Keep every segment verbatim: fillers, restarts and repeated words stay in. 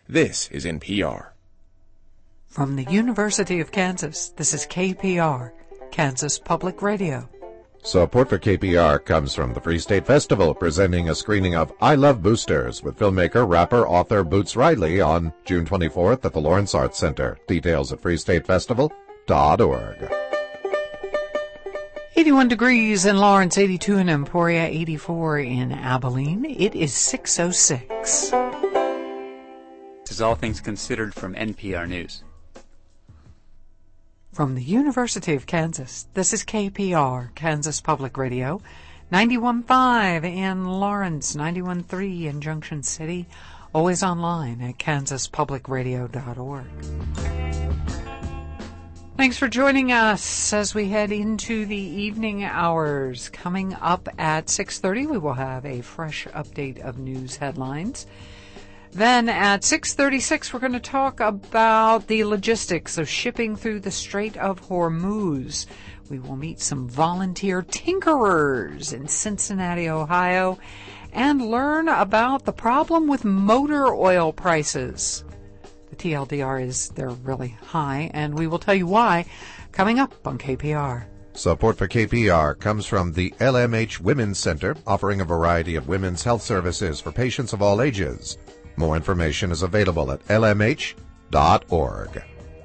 This is N P R. From the University of Kansas, this is K P R, Kansas Public Radio. Support for K P R comes from the Free State Festival, presenting a screening of I Love Boosters with filmmaker, rapper, author Boots Riley on June twenty-fourth at the Lawrence Arts Center. Details at free state festival dot org. eighty-one degrees in Lawrence, eighty-two in Emporia, eighty-four in Abilene. It is six oh six. This is All Things Considered from N P R News. From the University of Kansas, this is K P R, Kansas Public Radio, ninety-one point five in Lawrence, ninety-one point three in Junction City, always online at kansas public radio dot org. Thanks for joining us as we head into the evening hours. Coming up at six thirty, we will have a fresh update of news headlines. Then at six thirty-six, we're going to talk about the logistics of shipping through the Strait of Hormuz. We will meet some volunteer tinkerers in Cincinnati, Ohio, and learn about the problem with motor oil prices. The T L D R is, they're really high, and we will tell you why coming up on K P R. Support for K P R comes from the L M H Women's Center, offering a variety of women's health services for patients of all ages. More information is available at L M H dot org.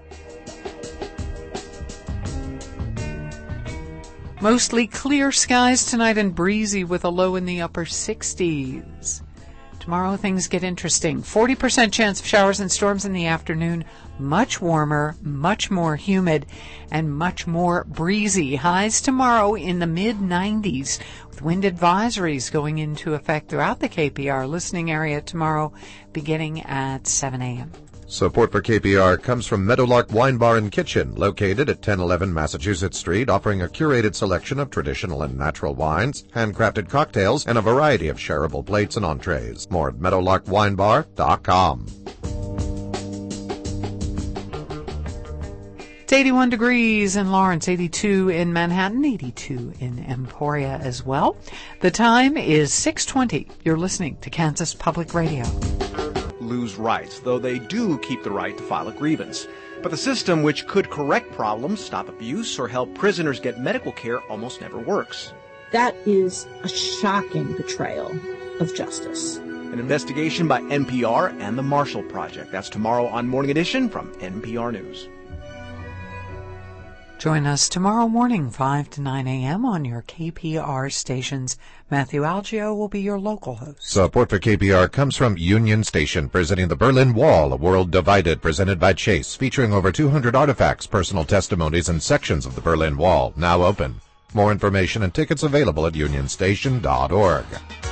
Mostly clear skies tonight and breezy with a low in the upper sixties. Tomorrow things get interesting. forty percent chance of showers and storms in the afternoon. Much warmer, much more humid, and much more breezy. Highs tomorrow in the mid nineties, with wind advisories going into effect throughout the K P R listening area tomorrow, beginning at seven a.m. Support for K P R comes from Meadowlark Wine Bar and Kitchen, located at ten eleven Massachusetts Street, offering a curated selection of traditional and natural wines, handcrafted cocktails, and a variety of shareable plates and entrees. More at meadowlark wine bar dot com. It's eighty-one degrees in Lawrence, eighty-two in Manhattan, eighty-two in Emporia as well. The time is six twenty. You're listening to Kansas Public Radio. Lose rights, though they do keep the right to file a grievance. But the system which could correct problems, stop abuse, or help prisoners get medical care almost never works. That is a shocking betrayal of justice. An investigation by N P R and the Marshall Project. That's tomorrow on Morning Edition from N P R News. Join us tomorrow morning, five to nine a.m. on your K P R stations. Matthew Algio will be your local host. Support for K P R comes from Union Station, presenting the Berlin Wall, A World Divided, presented by Chase, featuring over two hundred artifacts, personal testimonies, and sections of the Berlin Wall, now open. More information and tickets available at union station dot org.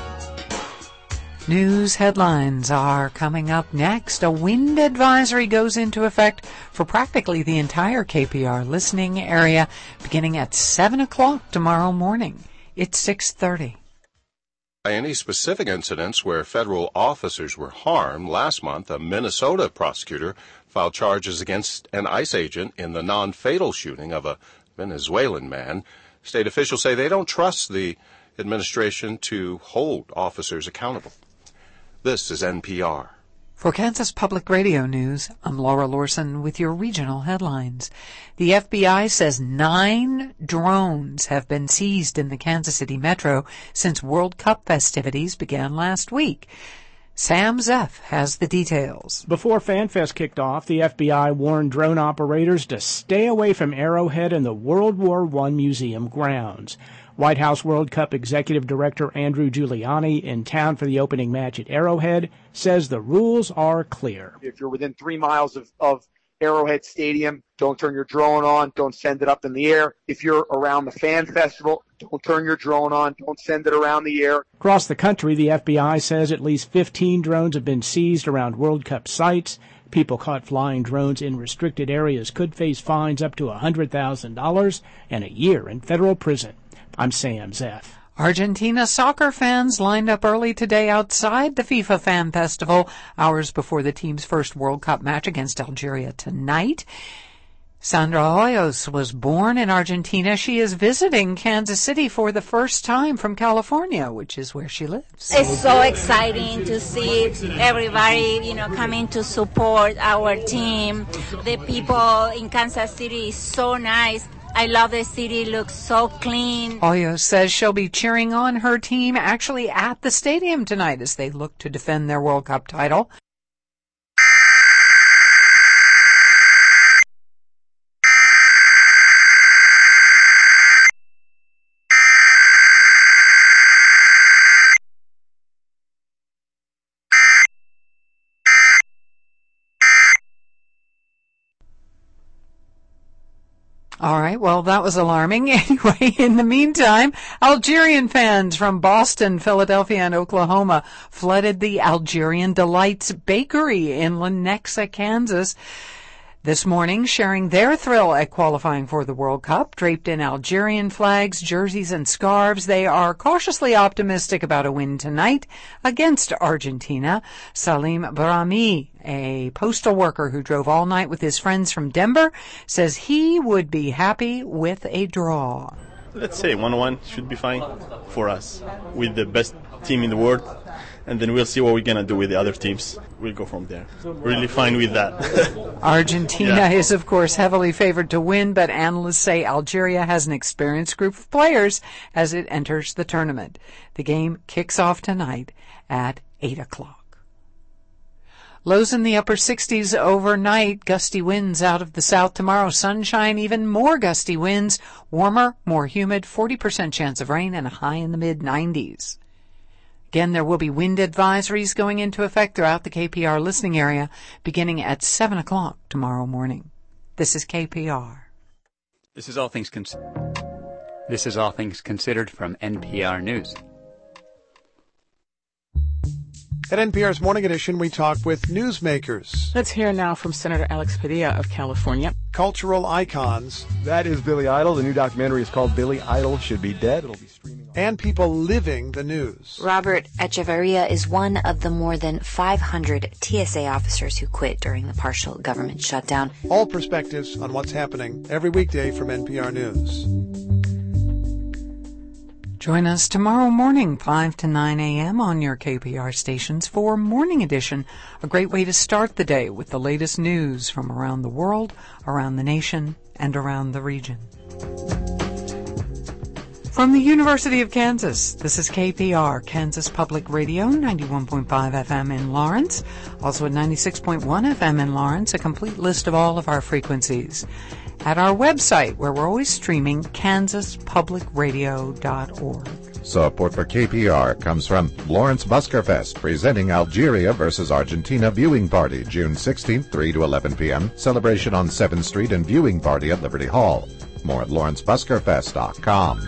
News headlines are coming up next. A wind advisory goes into effect for practically the entire K P R listening area beginning at seven o'clock tomorrow morning. It's six thirty. By any specific incidents where federal officers were harmed, last month a Minnesota prosecutor filed charges against an ICE agent in the non-fatal shooting of a Venezuelan man. State officials say they don't trust the administration to hold officers accountable. This is N P R. For Kansas Public Radio News, I'm Laura Lorson with your regional headlines. The F B I says nine drones have been seized in the Kansas City metro since World Cup festivities began last week. Sam Zeff has the details. Before FanFest kicked off, the F B I warned drone operators to stay away from Arrowhead and the World War One Museum grounds. White House World Cup Executive Director Andrew Giuliani, in town for the opening match at Arrowhead, says the rules are clear. If you're within three miles of, of Arrowhead Stadium, don't turn your drone on, don't send it up in the air. If you're around the fan festival, don't turn your drone on, don't send it around the air. Across the country, the F B I says at least fifteen drones have been seized around World Cup sites. People caught flying drones in restricted areas could face fines up to one hundred thousand dollars and a year in federal prison. I'm Sam Zeff. Argentina soccer fans lined up early today outside the FIFA Fan Festival, hours before the team's first World Cup match against Algeria tonight. Sandra Hoyos was born in Argentina. She is visiting Kansas City for the first time from California, which is where she lives. It's so exciting to see everybody, you know, coming to support our team. The people in Kansas City is so nice. I love the city. It looks so clean. Hoyos says she'll be cheering on her team actually at the stadium tonight as they look to defend their World Cup title. All right, well, that was alarming. Anyway, in the meantime, Algerian fans from Boston, Philadelphia, and Oklahoma flooded the Algerian Delights Bakery in Lenexa, Kansas, this morning, sharing their thrill at qualifying for the World Cup. Draped in Algerian flags, jerseys, and scarves, they are cautiously optimistic about a win tonight against Argentina. Salim Brahmi, a postal worker who drove all night with his friends from Denver, says he would be happy with a draw. Let's say one one should be fine for us with the best team in the world. And then we'll see what we're going to do with the other teams. We'll go from there. Really fine with that. Argentina yeah. is, of course, heavily favored to win, but analysts say Algeria has an experienced group of players as it enters the tournament. The game kicks off tonight at eight o'clock. Lows in the upper sixties overnight. Gusty winds out of the south tomorrow. Sunshine, even more gusty winds. Warmer, more humid, forty percent chance of rain, and a high in the mid nineties. Again, there will be wind advisories going into effect throughout the K P R listening area beginning at seven o'clock tomorrow morning. This is K P R. This is all things con- This is all things considered from N P R News. At N P R's Morning Edition, we talk with newsmakers. Let's hear now from Senator Alex Padilla of California. Cultural icons. That is Billy Idol. The new documentary is called Billy Idol Should Be Dead. It'll be streaming on. And people living the news. Robert Echeverria is one of the more than five hundred T S A officers who quit during the partial government shutdown. All perspectives on what's happening every weekday from N P R News. Join us tomorrow morning, five to nine a.m. on your K P R stations for Morning Edition, a great way to start the day with the latest news from around the world, around the nation, and around the region. From the University of Kansas, this is K P R, Kansas Public Radio, ninety-one point five F M in Lawrence, also at ninety-six point one F M in Lawrence, a complete list of all of our frequencies at our website, where we're always streaming, kansas public radio dot org. Support for K P R comes from Lawrence Buskerfest, presenting Algeria versus Argentina viewing party, June sixteenth, three to eleven p.m. Celebration on seventh Street and viewing party at Liberty Hall. More at lawrence buskerfest dot com.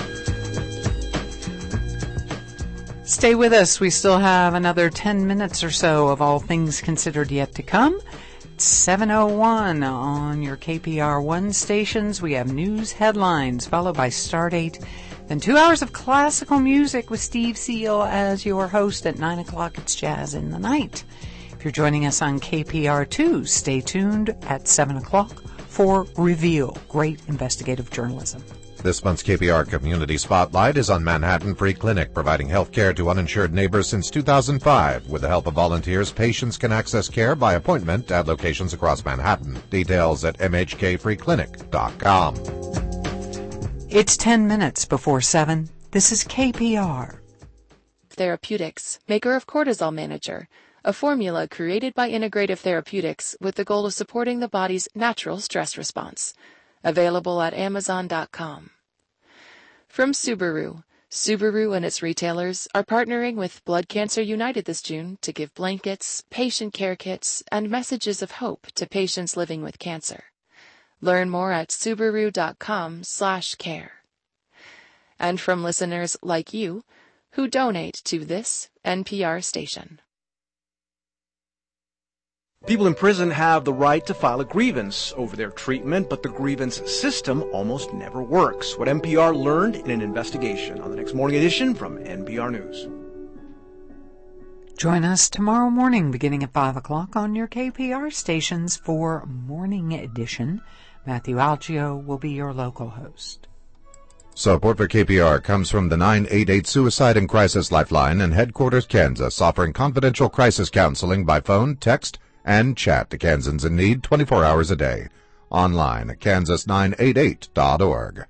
Stay with us. We still have another ten minutes or so of all things considered yet to come. seven oh one on your K P R one stations. We have news headlines followed by Stardate. Then two hours of classical music with Steve Seal as your host. At nine o'clock, it's Jazz in the Night. If you're joining us on K P R two, stay tuned at seven o'clock for Reveal, great investigative journalism. This month's K P R Community Spotlight is on Manhattan Free Clinic, providing health care to uninsured neighbors since two thousand five. With the help of volunteers, patients can access care by appointment at locations across Manhattan. Details at m h k free clinic dot com. It's ten minutes before seven. This is K P R. Therapeutics, maker of Cortisol Manager, a formula created by Integrative Therapeutics with the goal of supporting the body's natural stress response. Available at amazon dot com. From Subaru, Subaru and its retailers are partnering with Blood Cancer United this June to give blankets, patient care kits, and messages of hope to patients living with cancer. Learn more at subaru dot com slash care. And from listeners like you who donate to this N P R station. People in prison have the right to file a grievance over their treatment, but the grievance system almost never works. What N P R learned in an investigation on the next Morning Edition from N P R News. Join us tomorrow morning beginning at five o'clock on your K P R stations for Morning Edition. Matthew Algio will be your local host. Support for K P R comes from the nine eight eight Suicide and Crisis Lifeline in Headquarters, Kansas, offering confidential crisis counseling by phone, text, and chat to Kansans in need twenty-four hours a day. Online at kansas nine eight eight dot org.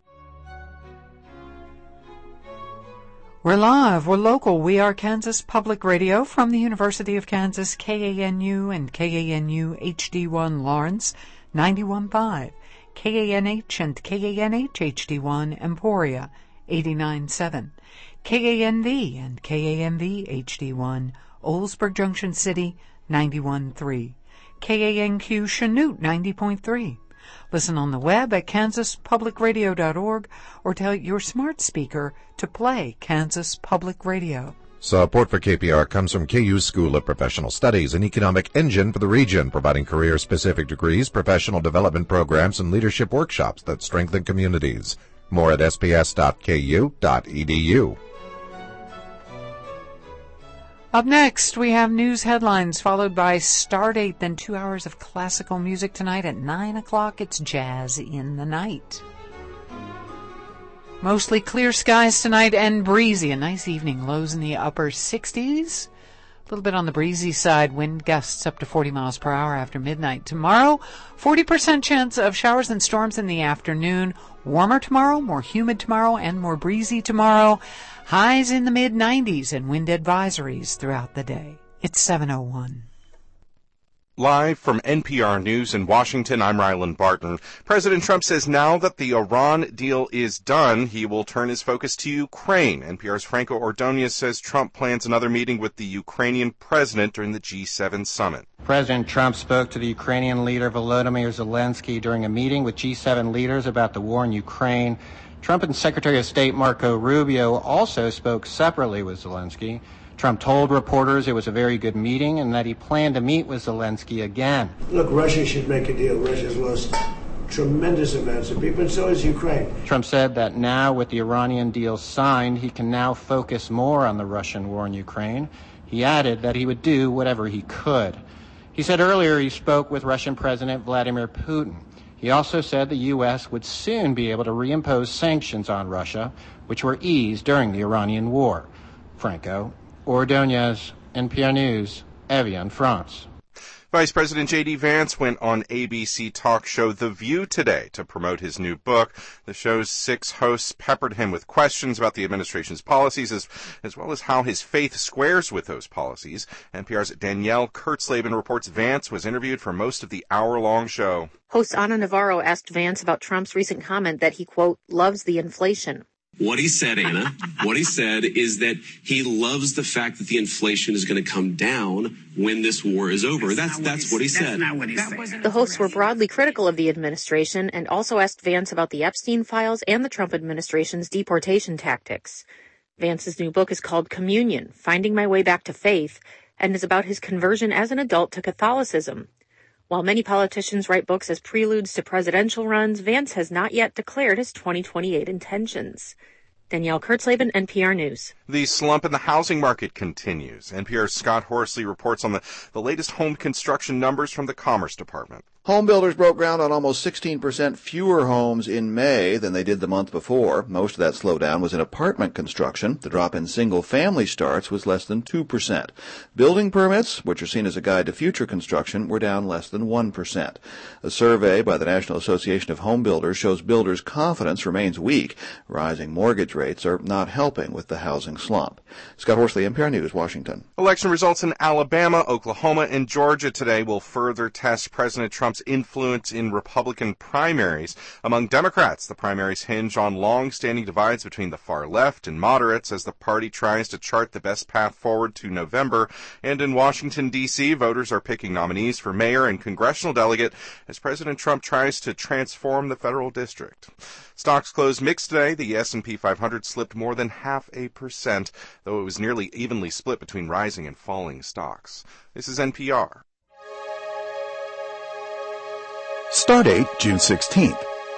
We're live, we're local, we are Kansas Public Radio from the University of Kansas, K A N U and K A N U H D one Lawrence, ninety-one point five. K A N H and K A N H H D one Emporia, eighty-nine point seven. K A N V and K A N V H D one Oldsburg Junction City, ninety-one point three. K A N Q Chanute, ninety point three. Listen on the web at kansas public radio dot org or tell your smart speaker to play Kansas Public Radio. Support for K P R comes from K U School of Professional Studies, an economic engine for the region, providing career-specific degrees, professional development programs, and leadership workshops that strengthen communities. More at s p s dot k u dot e d u. Up next, we have news headlines, followed by Stardate, then two hours of classical music tonight. At nine o'clock, it's Jazz in the Night. Mostly clear skies tonight and breezy. A nice evening. Lows in the upper sixties. A little bit on the breezy side. Wind gusts up to forty miles per hour after midnight. Tomorrow, forty percent chance of showers and storms in the afternoon. Warmer tomorrow, more humid tomorrow, and more breezy tomorrow. Highs in the mid nineties and wind advisories throughout the day. It's seven oh one. Live from N P R News in Washington, I'm Ryland Barton. President Trump says now that the Iran deal is done, he will turn his focus to Ukraine. N P R's Franco Ordonez says Trump plans another meeting with the Ukrainian president during the G seven summit. President Trump spoke to the Ukrainian leader Volodymyr Zelensky during a meeting with G seven leaders about the war in Ukraine. Trump and Secretary of State Marco Rubio also spoke separately with Zelensky. Trump told reporters it was a very good meeting and that he planned to meet with Zelensky again. Look, Russia should make a deal. Russia's lost tremendous amounts of people, and so has Ukraine. Trump said that now with the Iranian deal signed, he can now focus more on the Russian war in Ukraine. He added that he would do whatever he could. He said earlier he spoke with Russian President Vladimir Putin. He also said the U S would soon be able to reimpose sanctions on Russia, which were eased during the Iranian war. Franco Ordonez, N P R News, Evian, France. Vice President J D Vance went on A B C talk show The View today to promote his new book. The show's six hosts peppered him with questions about the administration's policies, as, as well as how his faith squares with those policies. N P R's Danielle Kurtzleben reports Vance was interviewed for most of the hour-long show. Host Ana Navarro asked Vance about Trump's recent comment that he, quote, loves the inflation. What he said, Anna, what he said is that he loves the fact that the inflation is going to come down when this war is over. That's that's what he said. The hosts were broadly critical of the administration and also asked Vance about the Epstein files and the Trump administration's deportation tactics. Vance's new book is called Communion, Finding My Way Back to Faith, and is about his conversion as an adult to Catholicism. While many politicians write books as preludes to presidential runs, Vance has not yet declared his twenty twenty-eight intentions. Danielle Kurtzleben, N P R News. The slump in the housing market continues. N P R's Scott Horsley reports on the, the latest home construction numbers from the Commerce Department. Home builders broke ground on almost sixteen percent fewer homes in May than they did the month before. Most of that slowdown was in apartment construction. The drop in single-family starts was less than two percent. Building permits, which are seen as a guide to future construction, were down less than one percent. A survey by the National Association of Home Builders shows builders' confidence remains weak. Rising mortgage rates are not helping with the housing slump. Scott Horsley, N P R News, Washington. Election results in Alabama, Oklahoma, and Georgia today will further test President Trump's influence in Republican primaries. Among Democrats, the primaries hinge on long-standing divides between the far left and moderates as the party tries to chart the best path forward to November. And in Washington, D C, voters are picking nominees for mayor and congressional delegate as President Trump tries to transform the federal district. Stocks closed mixed today. The S and P five hundred slipped more than half a percent, though it was nearly evenly split between rising and falling stocks. This is N P R. Stardate, June sixteenth.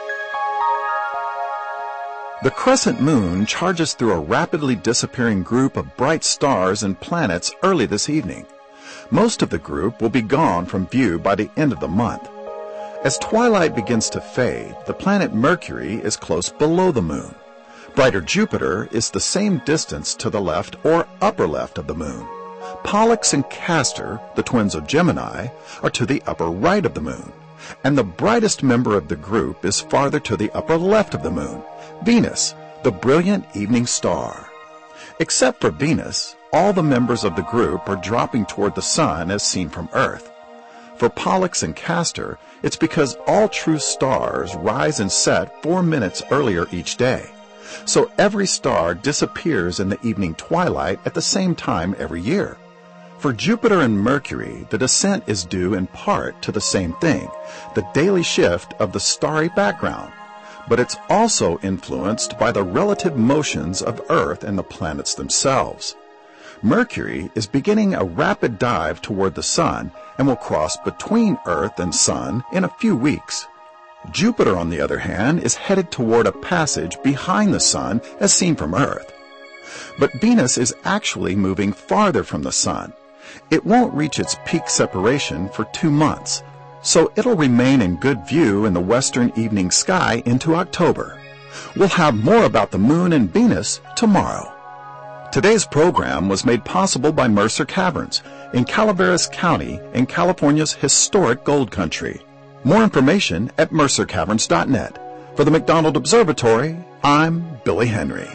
The crescent moon charges through a rapidly disappearing group of bright stars and planets early this evening. Most of the group will be gone from view by the end of the month. As twilight begins to fade, the planet Mercury is close below the moon. Brighter Jupiter is the same distance to the left or upper left of the moon. Pollux and Castor, the twins of Gemini, are to the upper right of the moon. And the brightest member of the group is farther to the upper left of the moon, Venus, the brilliant evening star. Except for Venus, all the members of the group are dropping toward the sun as seen from Earth. For Pollux and Castor, it's because all true stars rise and set four minutes earlier each day. So every star disappears in the evening twilight at the same time every year. For Jupiter and Mercury, the descent is due in part to the same thing, the daily shift of the starry background. But it's also influenced by the relative motions of Earth and the planets themselves. Mercury is beginning a rapid dive toward the Sun and will cross between Earth and Sun in a few weeks. Jupiter, on the other hand, is headed toward a passage behind the Sun as seen from Earth. But Venus is actually moving farther from the Sun. It won't reach its peak separation for two months, so it'll remain in good view in the western evening sky into October. We'll have more about the Moon and Venus tomorrow. Today's program was made possible by Mercer Caverns in Calaveras County in California's historic gold country. More information at mercer caverns dot net. For the McDonald Observatory, I'm Billy Henry.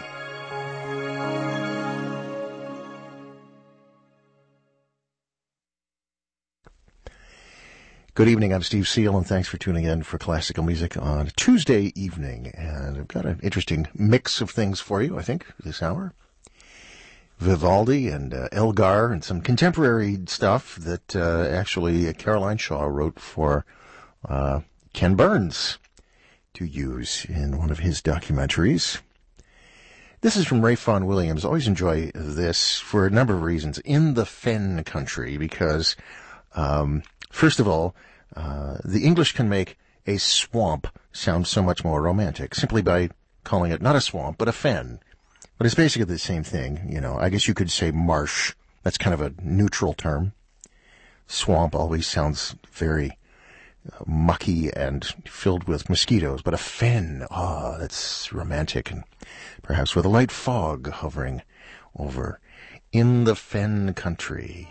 Good evening, I'm Steve Seal, and thanks for tuning in for classical music on Tuesday evening. And I've got an interesting mix of things for you, I think, this hour. Vivaldi and uh, Elgar and some contemporary stuff that uh, actually Caroline Shaw wrote for uh, Ken Burns to use in one of his documentaries. This is from Ray Vaughan Williams. Always enjoy this for a number of reasons. In the Fen country, because... Um, First of all, uh, the English can make a swamp sound so much more romantic simply by calling it not a swamp, but a fen. But it's basically the same thing, you know. I guess you could say marsh. That's kind of a neutral term. Swamp always sounds very uh, mucky and filled with mosquitoes, but a fen, ah, oh, that's romantic, and perhaps with a light fog hovering over in the Fen country.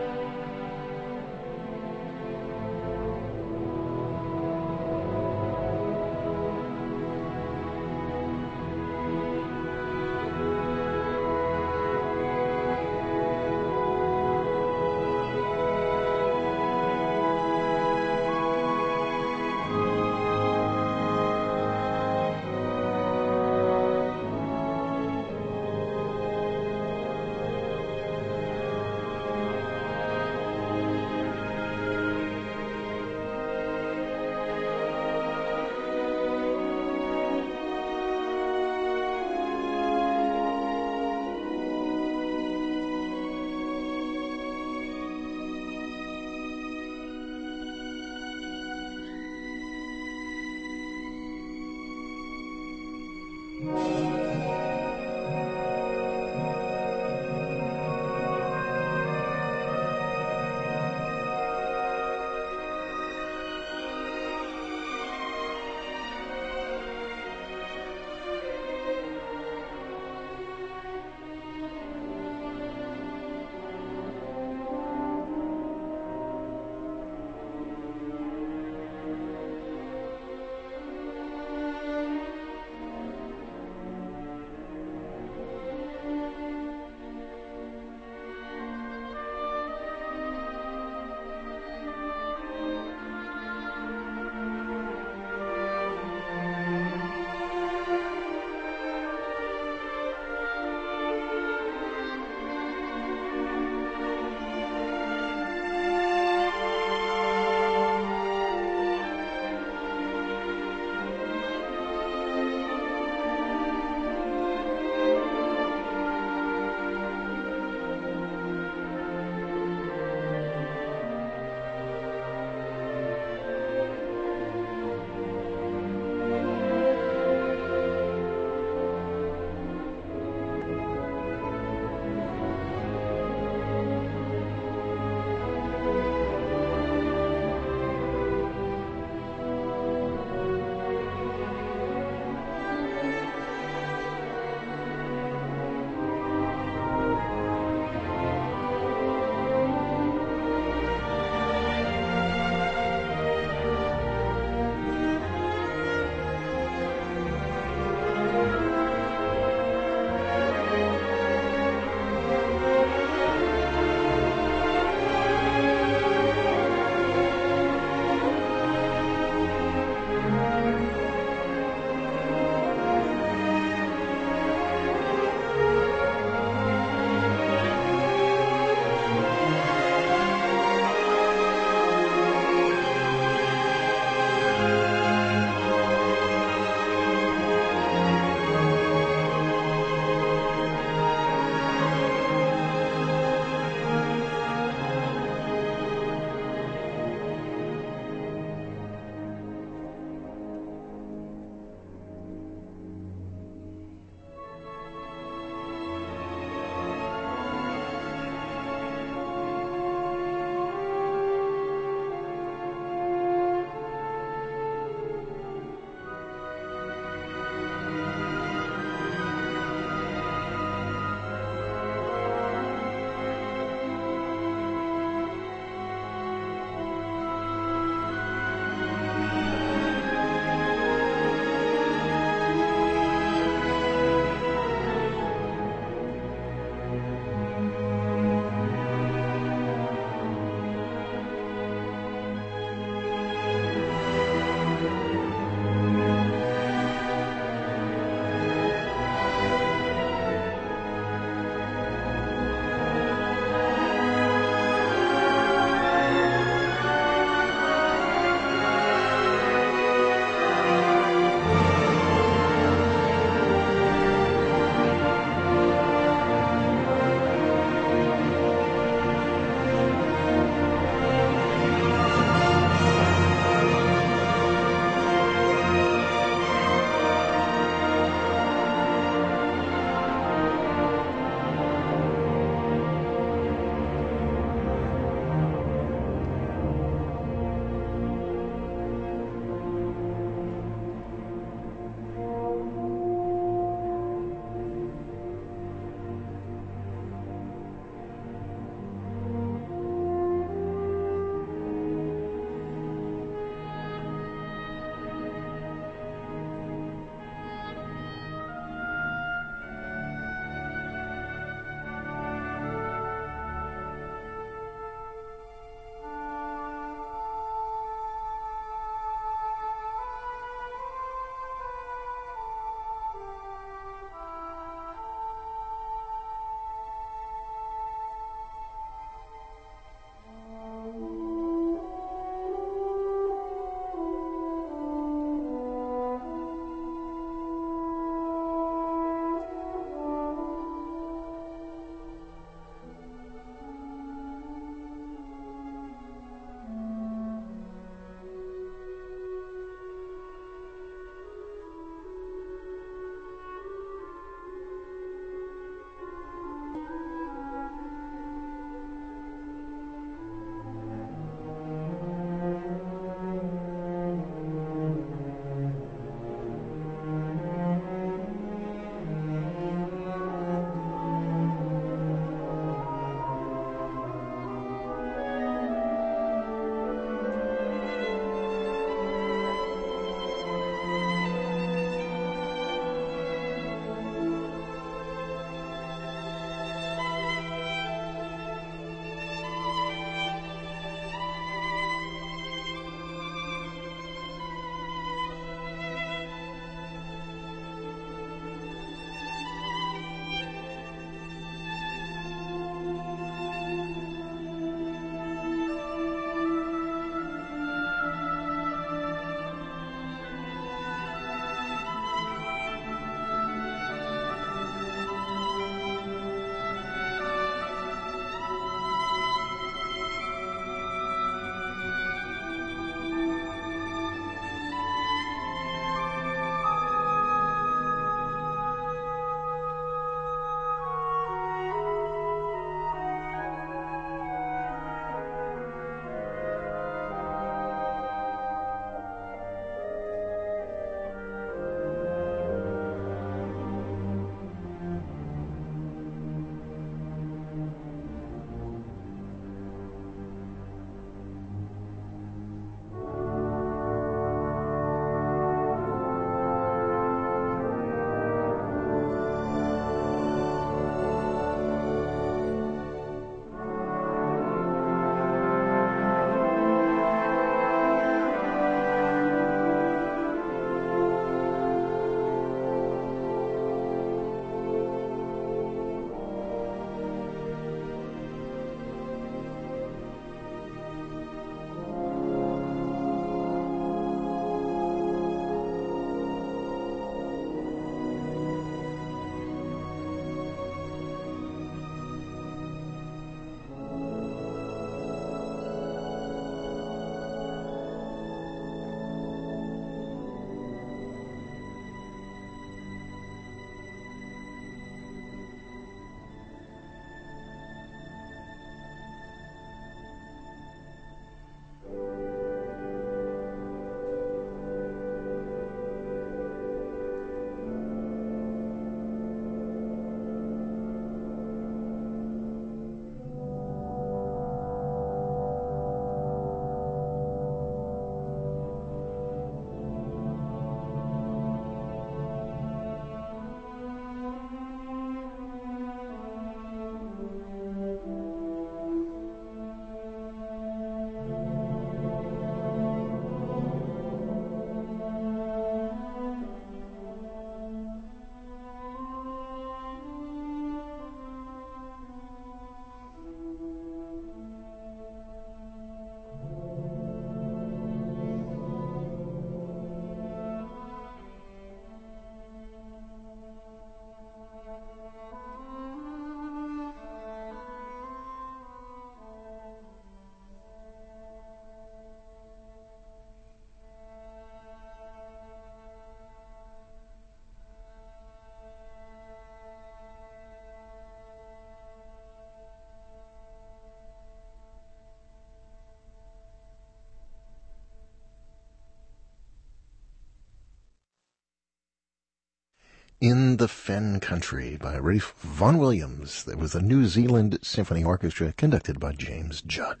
In the Fen Country by Ralph Vaughan Williams. That was the New Zealand Symphony Orchestra conducted by James Judd.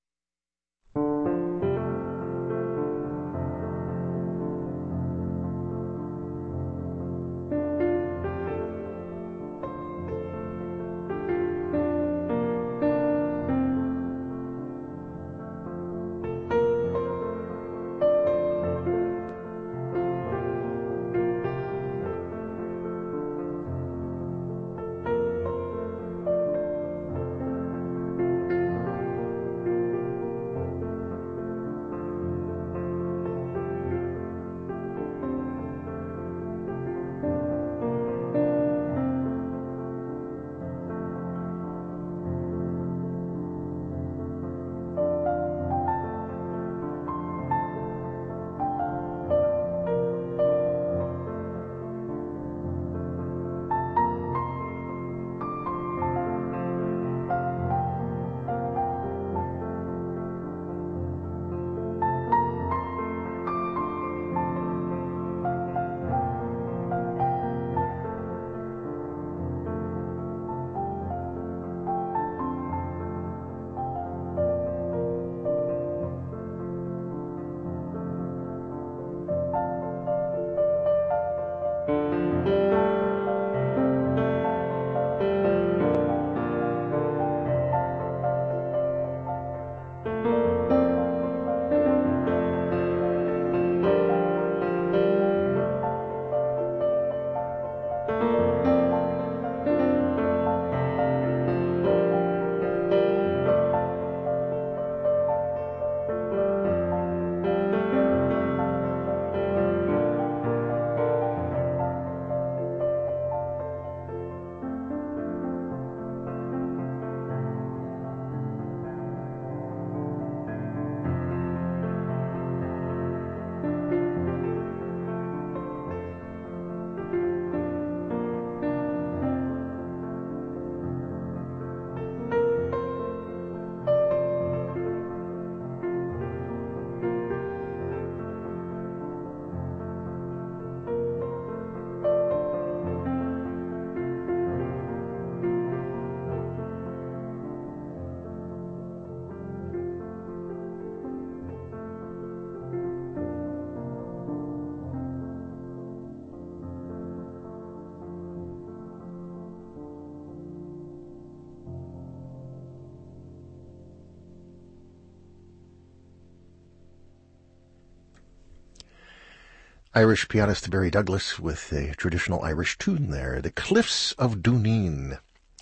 Irish pianist Barry Douglas with a traditional Irish tune there. The Cliffs of Dooneen,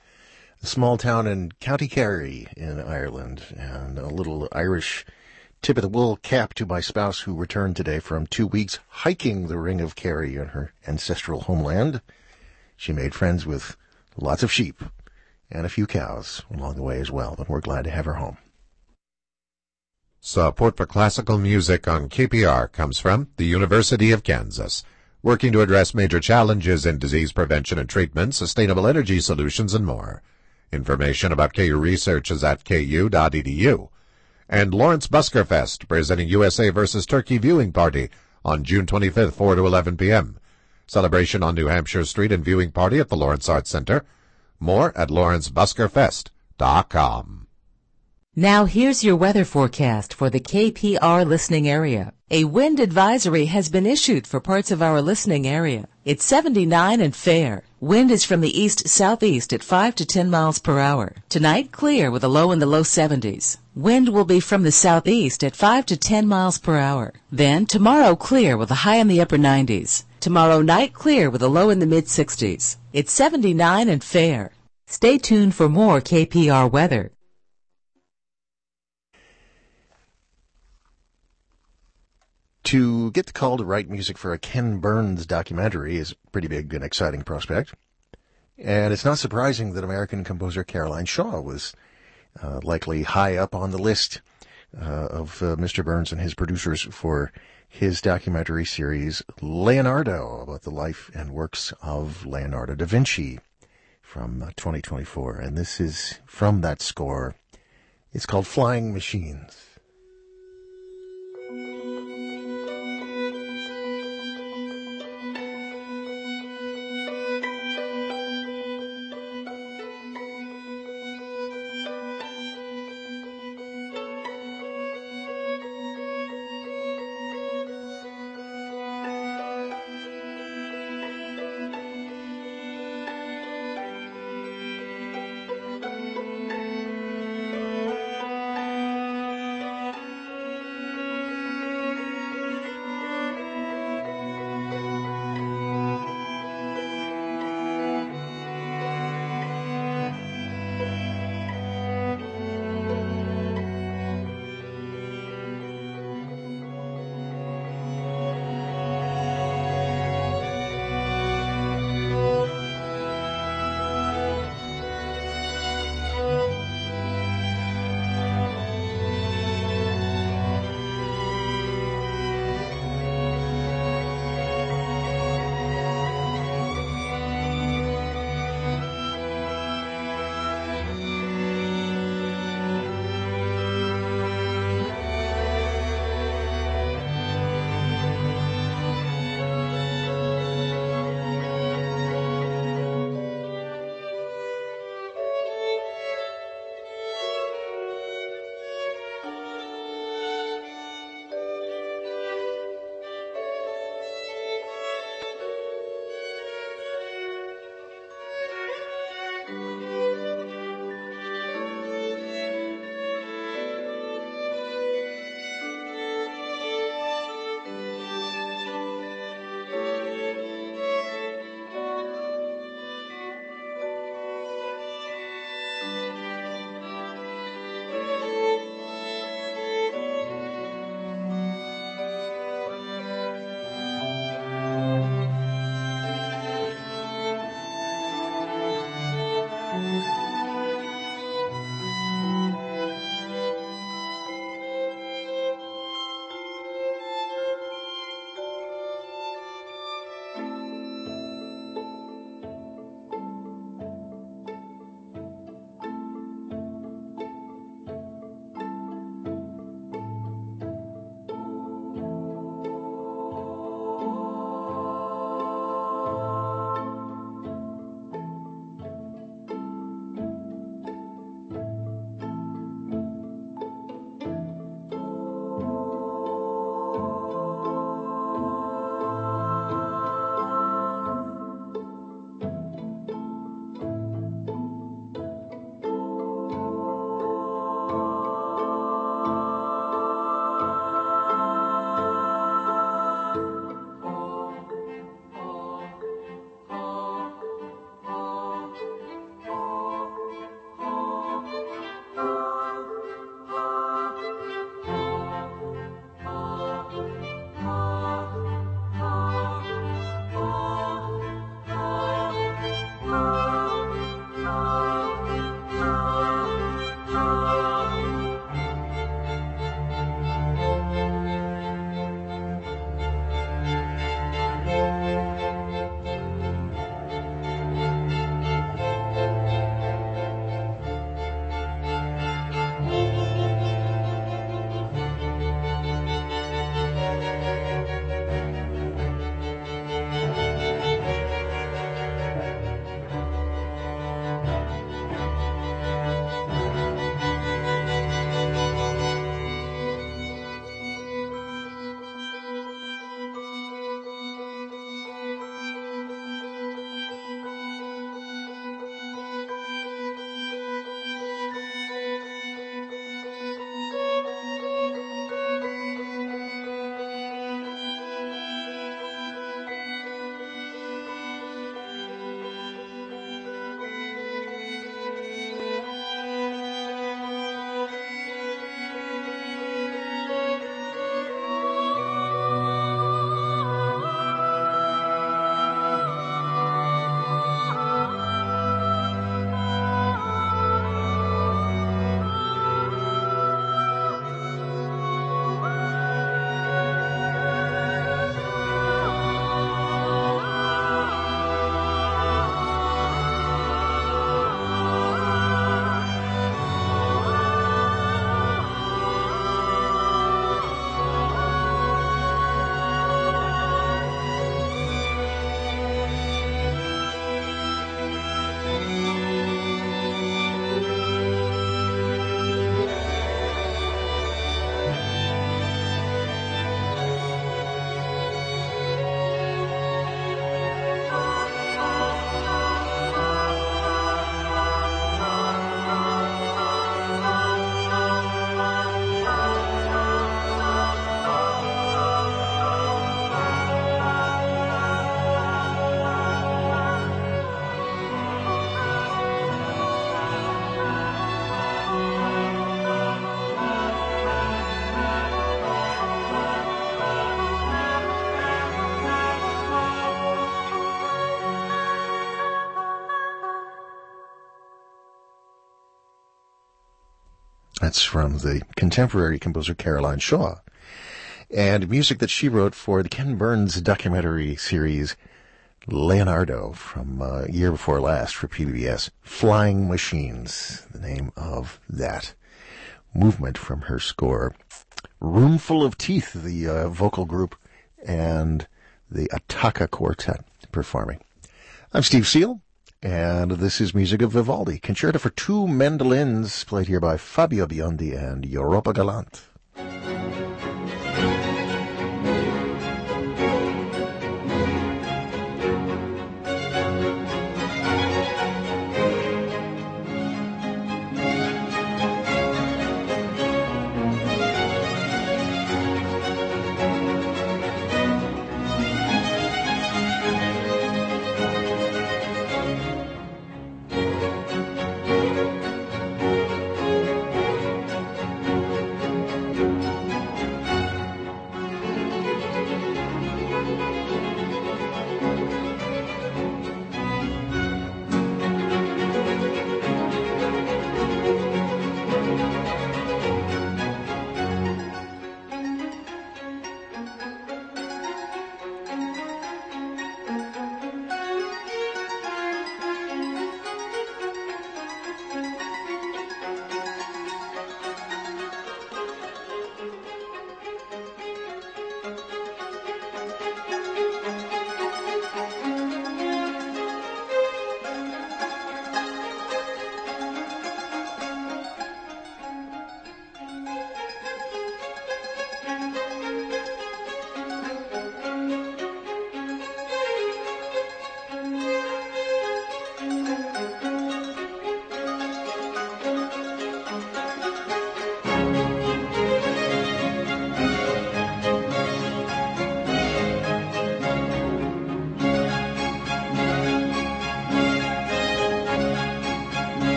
a small town in County Kerry in Ireland, and a little Irish tip of the wool cap to my spouse who returned today from two weeks hiking the Ring of Kerry in her ancestral homeland. She made friends with lots of sheep and a few cows along the way as well, but we're glad to have her home. Support for classical music on K P R comes from the University of Kansas, working to address major challenges in disease prevention and treatment, sustainable energy solutions, and more. Information about K U research is at k u dot e d u. And Lawrence Busker Fest, presenting U S A versus Turkey viewing party on June twenty-fifth, four to eleven p.m. Celebration on New Hampshire Street and viewing party at the Lawrence Arts Center. More at lawrence busker fest dot com. Now here's your weather forecast for the K P R listening area. A wind advisory has been issued for parts of our listening area. It's seventy-nine and fair. Wind is from the east-southeast at five to ten miles per hour. Tonight, clear with a low in the low seventies. Wind will be from the southeast at five to ten miles per hour. Then, tomorrow, clear with a high in the upper nineties. Tomorrow night, clear with a low in the mid-sixties. It's seventy-nine and fair. Stay tuned for more K P R weather. To get the call to write music for a Ken Burns documentary is a pretty big and exciting prospect. And it's not surprising that American composer Caroline Shaw was uh, likely high up on the list uh, of uh, Mister Burns and his producers for his documentary series Leonardo, about the life and works of Leonardo da Vinci from uh, twenty twenty-four. And this is from that score. It's called Flying Machines. That's from the contemporary composer Caroline Shaw. And music that she wrote for the Ken Burns documentary series Leonardo from uh, year before last for P B S. Flying Machines, the name of that movement from her score. Roomful of Teeth, the uh, vocal group, and the Attacca Quartet performing. I'm Steve Seal, and this is music of Vivaldi. Concerto for two mandolins, played here by Fabio Biondi and Europa Galante.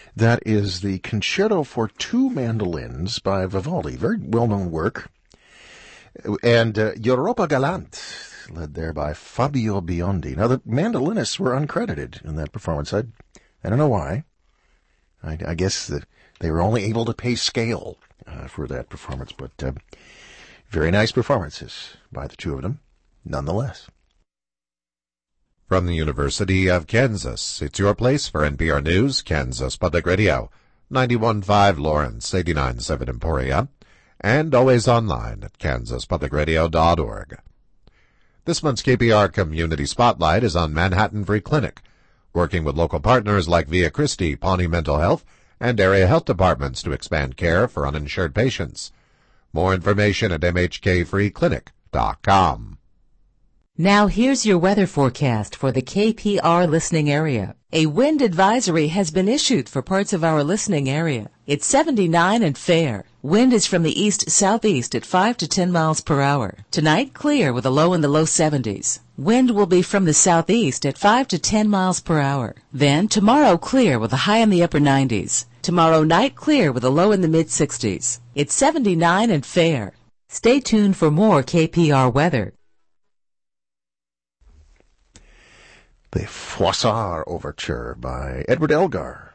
That is the Concerto for Two Mandolins by Vivaldi. Very well-known work. And uh, Europa Galante, led there by Fabio Biondi. Now, the mandolinists were uncredited in that performance. I, I don't know why. I, I guess that they were only able to pay scale uh, for that performance, but uh, very nice performances by the two of them, nonetheless. From the University of Kansas, it's your place for N P R News, Kansas Public Radio, ninety-one point five Lawrence, eighty-nine point seven Emporia, and always online at kansas public radio dot org. This month's K P R Community Spotlight is on Manhattan Free Clinic, working with local partners like Via Christi, Pawnee Mental Health, and area health departments to expand care for uninsured patients. More information at m h k free clinic dot com. Now here's your weather forecast for the K P R listening area. A wind advisory has been issued for parts of our listening area. It's seventy-nine and fair. Wind is from the east-southeast at five to ten miles per hour. Tonight, clear with a low in the low seventies. Wind will be from the southeast at five to ten miles per hour. Then tomorrow, clear with a high in the upper nineties. Tomorrow night, clear with a low in the mid-sixties. It's seventy-nine and fair. Stay tuned for more K P R weather. The Froissart Overture by Edward Elgar.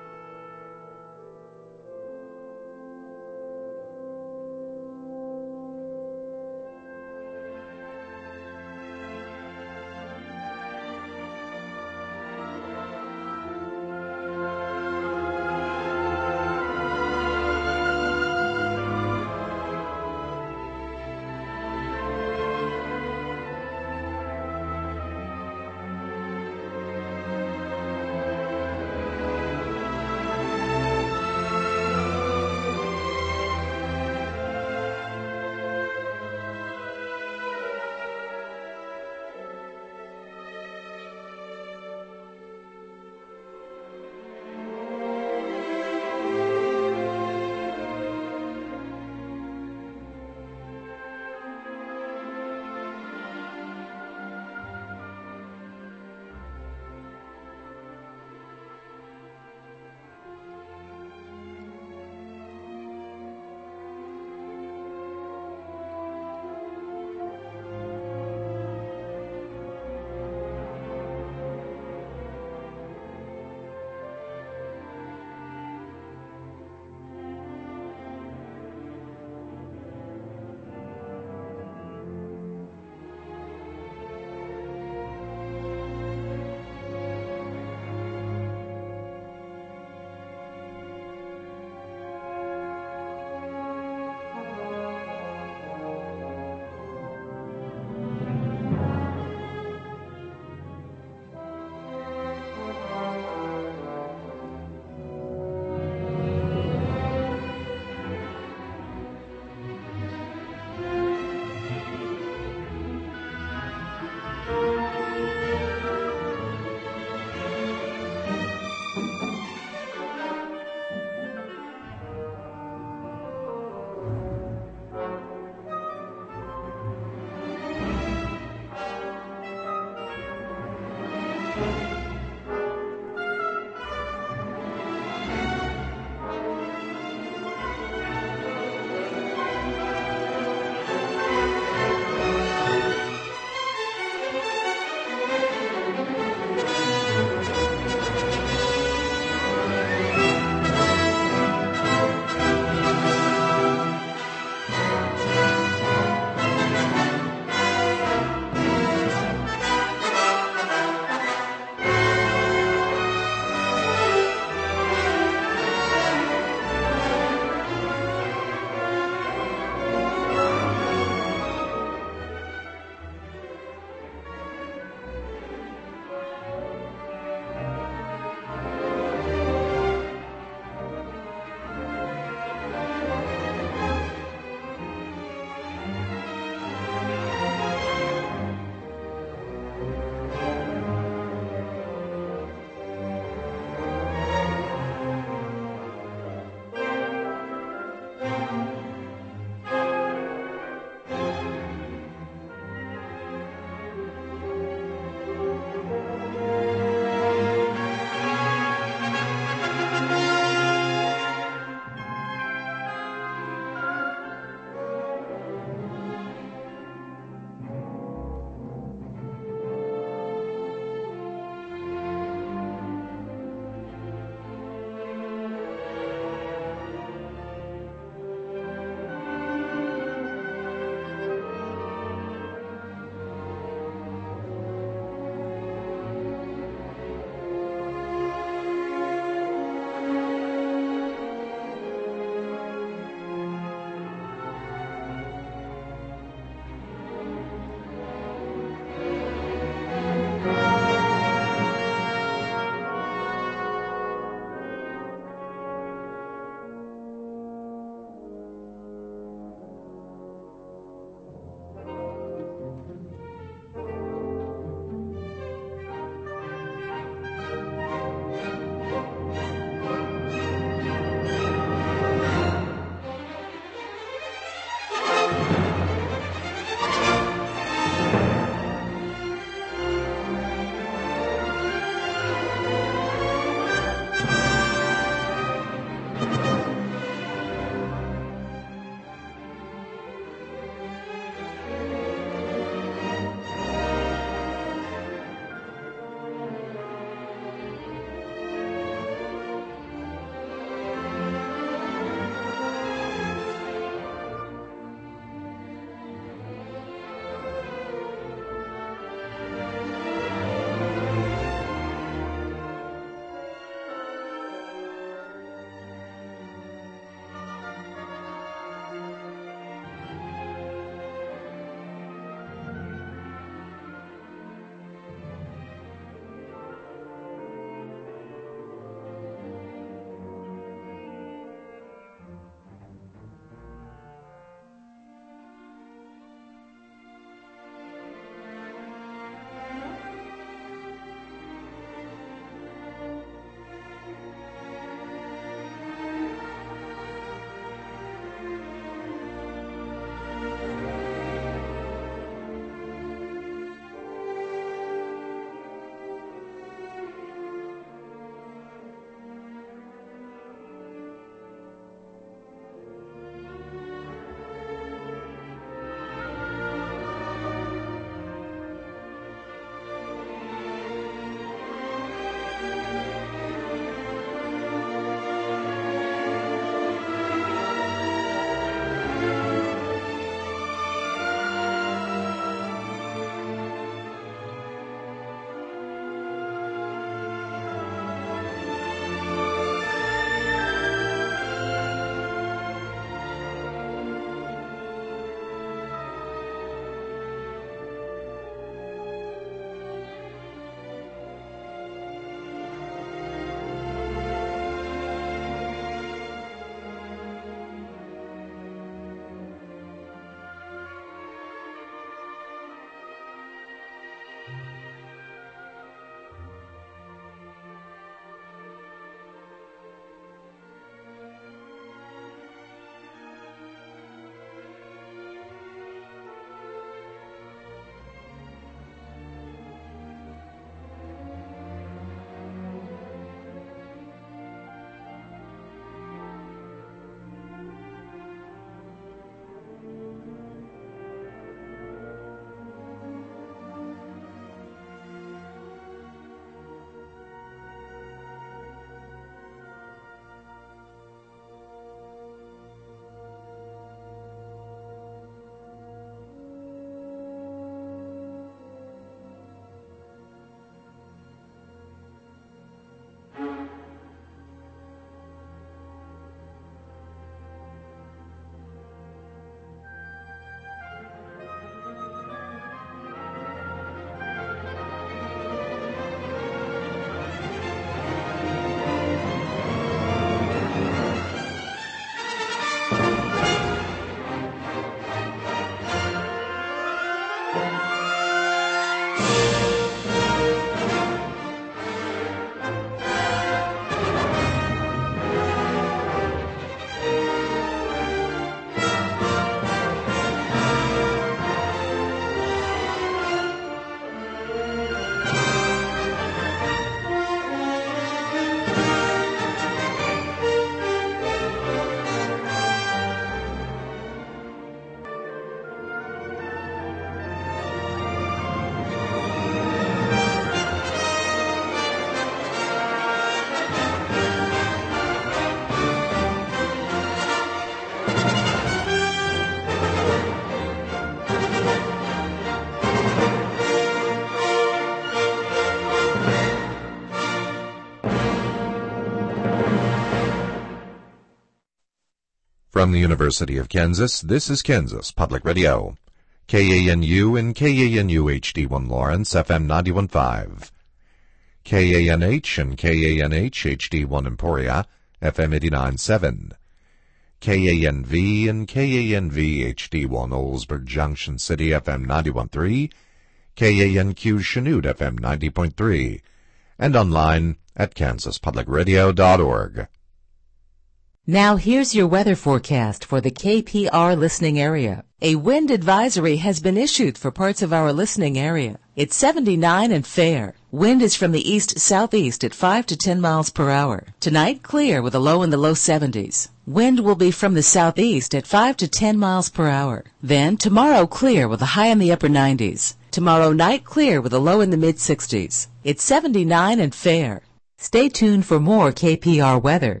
From the University of Kansas, this is Kansas Public Radio. K A N U and K A N U H D one Lawrence, F M ninety-one point five. K A N H and K A N H H D one Emporia, F M eighty-nine point seven. K A N V and K A N V H D one Oldsburg Junction City, F M ninety-one point three. K A N Q Chanute, F M ninety point three. And online at kansas public radio dot org. Now here's your weather forecast for the K P R listening area. A wind advisory has been issued for parts of our listening area. It's seventy-nine and fair. Wind is from the east-southeast at five to ten miles per hour. Tonight, clear with a low in the low seventies. Wind will be from the southeast at five to ten miles per hour. Then, tomorrow, clear with a high in the upper nineties. Tomorrow night, clear with a low in the mid-sixties. It's seventy-nine and fair. Stay tuned for more K P R weather.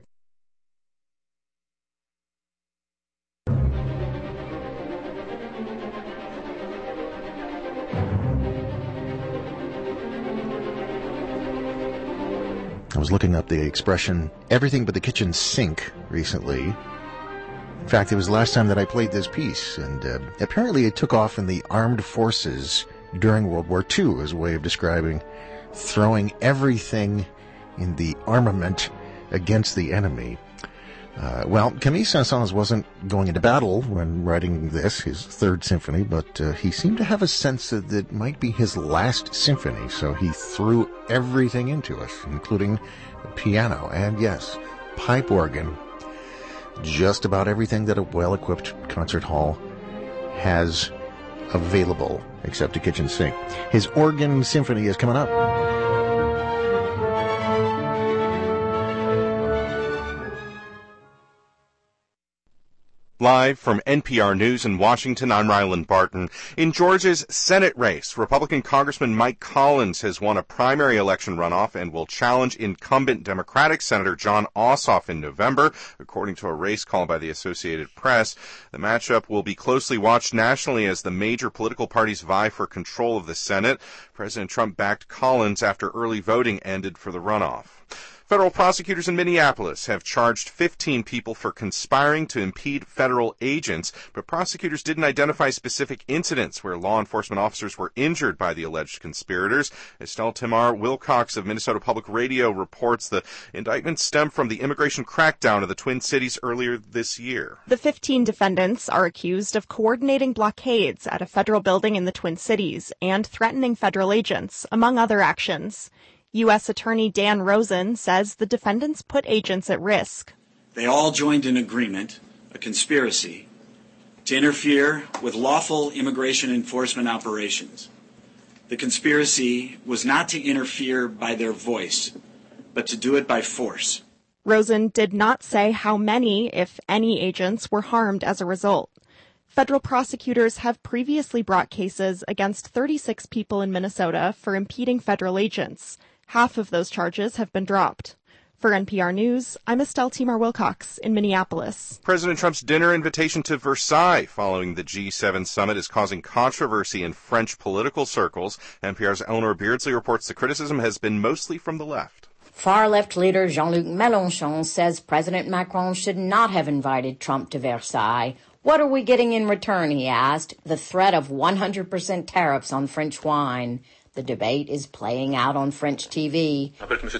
I was looking up the expression, everything but the kitchen sink, recently. In fact, it was the last time that I played this piece, and uh, apparently it took off in the armed forces during World War Two as a way of describing throwing everything in the armament against the enemy. Uh, well, Camille Saint-Saëns wasn't going into battle when writing this, his third symphony, but uh, he seemed to have a sense that it might be his last symphony, so he threw everything into it, including the piano and, yes, pipe organ. Just about everything that a well-equipped concert hall has available, except a kitchen sink. His organ symphony is coming up. Live from N P R News in Washington, I'm Ryland Barton. In Georgia's Senate race, Republican Congressman Mike Collins has won a primary election runoff and will challenge incumbent Democratic Senator Jon Ossoff in November, according to a race call by the Associated Press. The matchup will be closely watched nationally as the major political parties vie for control of the Senate. President Trump backed Collins after early voting ended for the runoff. Federal prosecutors in Minneapolis have charged fifteen people for conspiring to impede federal agents, but prosecutors didn't identify specific incidents where law enforcement officers were injured by the alleged conspirators. Estelle Tamar Wilcox of Minnesota Public Radio reports the indictments stem from the immigration crackdown of the Twin Cities earlier this year. The fifteen defendants are accused of coordinating blockades at a federal building in the Twin Cities and threatening federal agents, among other actions. U S Attorney Dan Rosen says the defendants put agents at risk. They all joined an agreement, a conspiracy, to interfere with lawful immigration enforcement operations. The conspiracy was not to interfere by their voice, but to do it by force. Rosen did not say how many, if any, agents were harmed as a result. Federal prosecutors have previously brought cases against thirty-six people in Minnesota for impeding federal agents. Half of those charges have been dropped. For N P R News, I'm Estelle Tamar Wilcox in Minneapolis. President Trump's dinner invitation to Versailles following the G seven summit is causing controversy in French political circles. N P R's Eleanor Beardsley reports the criticism has been mostly from the left. Far-left leader Jean-Luc Mélenchon says President Macron should not have invited Trump to Versailles. What are we getting in return, he asked. The threat of one hundred percent tariffs on French wine. The debate is playing out on French T V.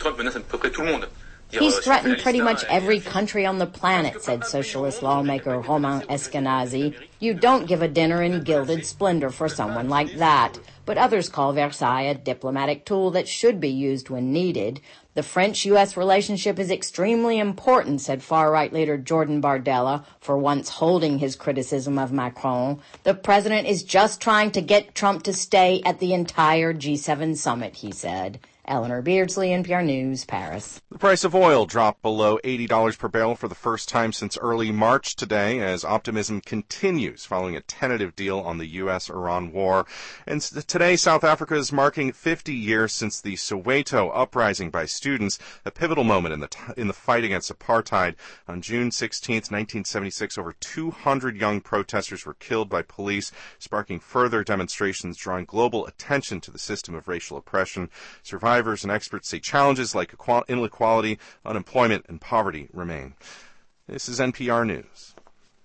He's threatened pretty much every country on the planet, said socialist lawmaker Romain Eskenazi. You don't give a dinner in gilded splendor for someone like that. But others call Versailles a diplomatic tool that should be used when needed. The French-U S relationship is extremely important, said far-right leader Jordan Bardella, for once holding his criticism of Macron. The president is just trying to get Trump to stay at the entire G seven summit, he said. Eleanor Beardsley, N P R News, Paris. The price of oil dropped below eighty dollars per barrel for the first time since early March today as optimism continues following a tentative deal on the U S Iran war. And today, South Africa is marking fifty years since the Soweto uprising by students, a pivotal moment in the t- in the fight against apartheid. On June sixteenth, nineteen seventy-six, over two hundred young protesters were killed by police, sparking further demonstrations, drawing global attention to the system of racial oppression. Survivors and experts say challenges like inequality, unemployment, and poverty remain. This is N P R News.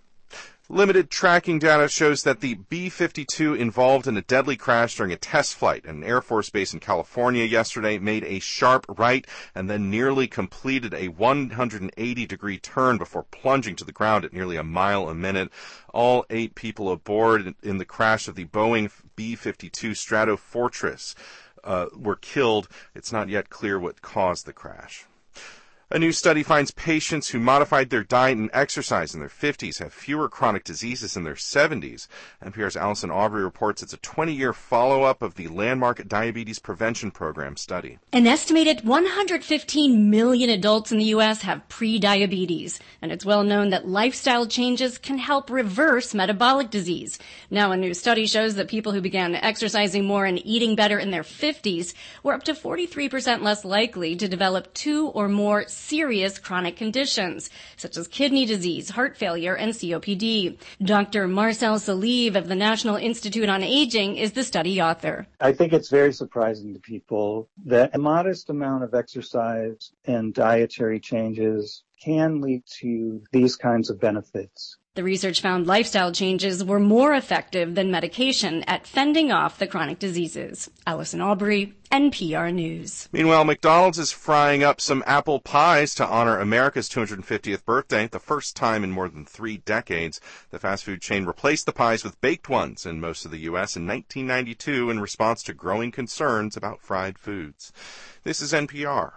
Limited tracking data shows that the B fifty-two involved in a deadly crash during a test flight at an Air Force base in California yesterday made a sharp right and then nearly completed a one hundred eighty degree turn before plunging to the ground at nearly a mile a minute. All eight people aboard in the crash of the Boeing B fifty-two Stratofortress uh, were killed. It's not yet clear what caused the crash. A new study finds patients who modified their diet and exercise in their fifties have fewer chronic diseases in their seventies. N P R's Allison Aubrey reports it's a twenty-year follow-up of the landmark Diabetes Prevention Program study. An estimated one hundred fifteen million adults in the U S have pre-diabetes, and it's well known that lifestyle changes can help reverse metabolic disease. Now, a new study shows that people who began exercising more and eating better in their fifties were up to forty-three percent less likely to develop two or more serious chronic conditions, such as kidney disease, heart failure, and C O P D. Doctor Marcel Salive of the National Institute on Aging is the study author. I think it's very surprising to people that a modest amount of exercise and dietary changes can lead to these kinds of benefits. The research found lifestyle changes were more effective than medication at fending off the chronic diseases. Allison Aubrey, N P R News. Meanwhile, McDonald's is frying up some apple pies to honor America's two hundred fiftieth birthday, the first time in more than three decades. The fast food chain replaced the pies with baked ones in most of the U S in nineteen ninety-two in response to growing concerns about fried foods. This is N P R.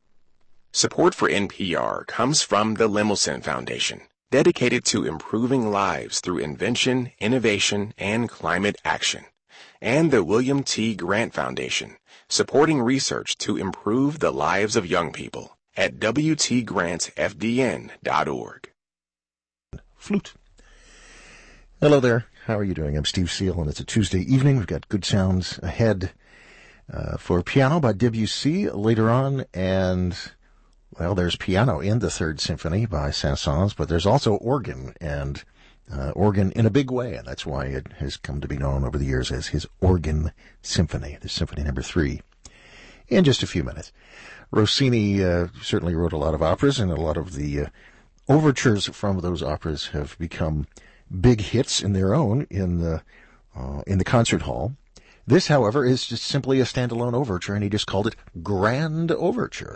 Support for N P R comes from the Lemelson Foundation, dedicated to improving lives through invention, innovation, and climate action. And the William T. Grant Foundation, supporting research to improve the lives of young people at w t grant f d n dot org. Flute. Hello there. How are you doing? I'm Steve Seal, and it's a Tuesday evening. We've got good sounds ahead uh, for piano by Debussy later on, and well, there's piano in the Third Symphony by Saint-Saëns, but there's also organ, and uh, organ in a big way, and that's why it has come to be known over the years as his Organ Symphony. This Symphony number three in just a few minutes. Rossini uh, certainly wrote a lot of operas, and a lot of the uh, overtures from those operas have become big hits in their own in the uh, in the concert hall. This, however, is just simply a standalone overture, and he just called it Grand Overture.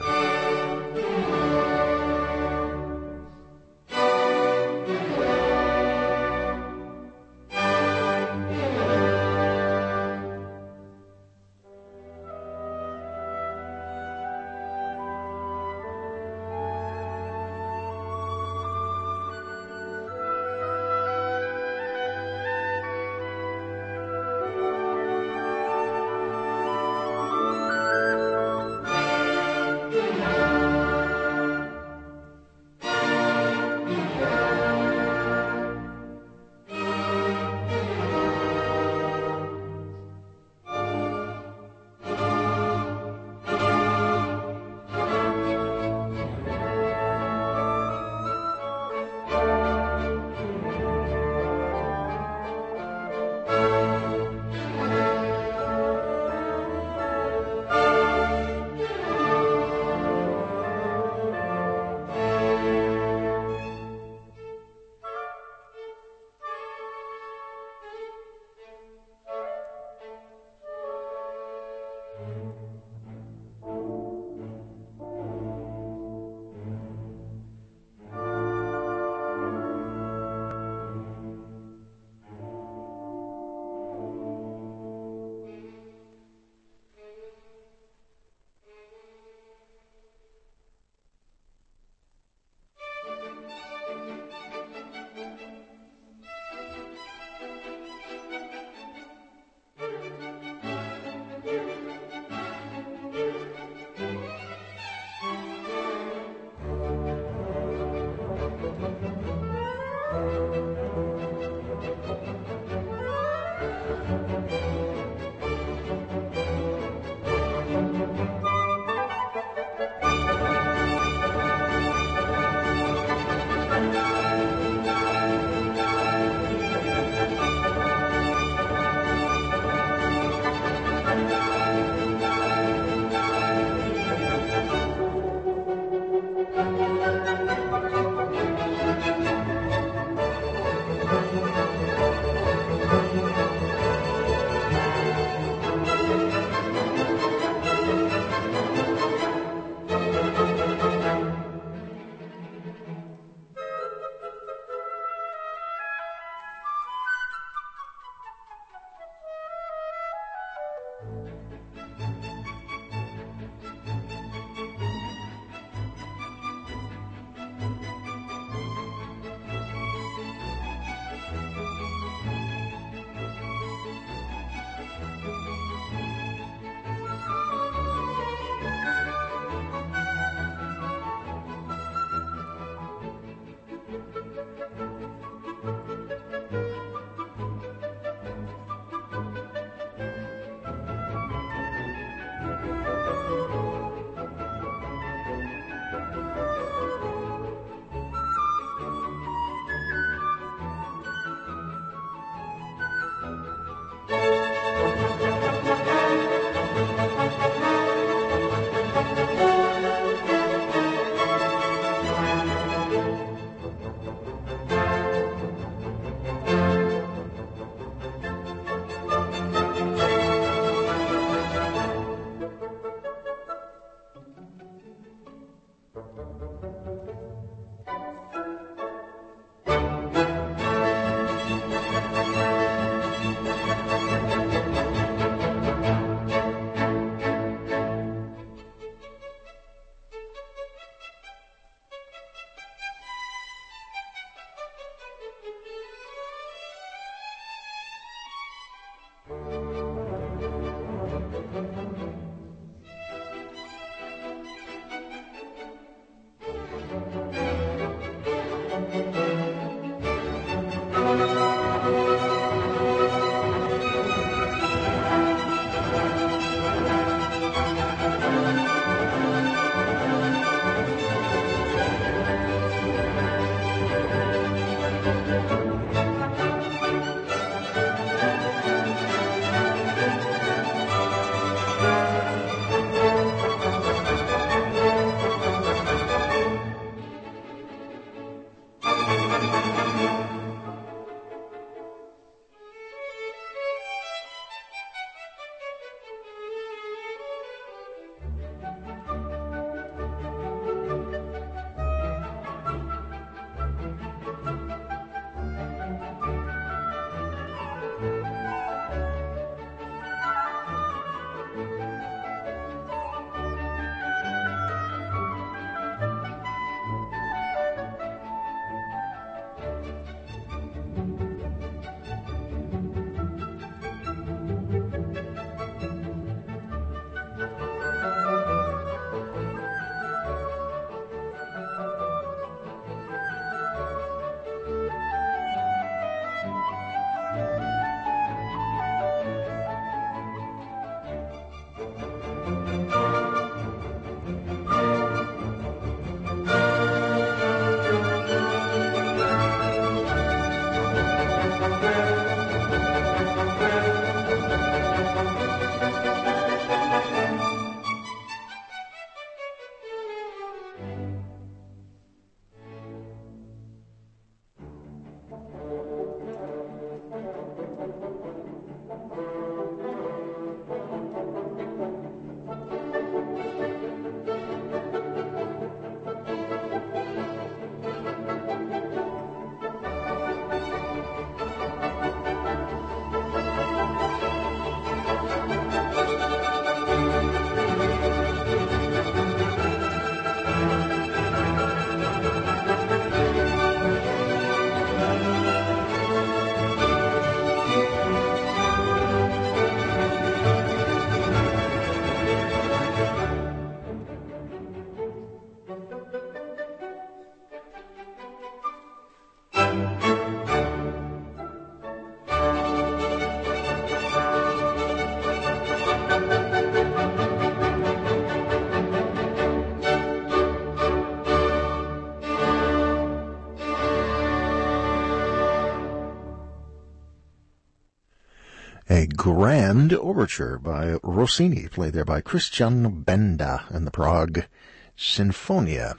A grand overture by Rossini, played there by Christian Benda and the Prague Sinfonia.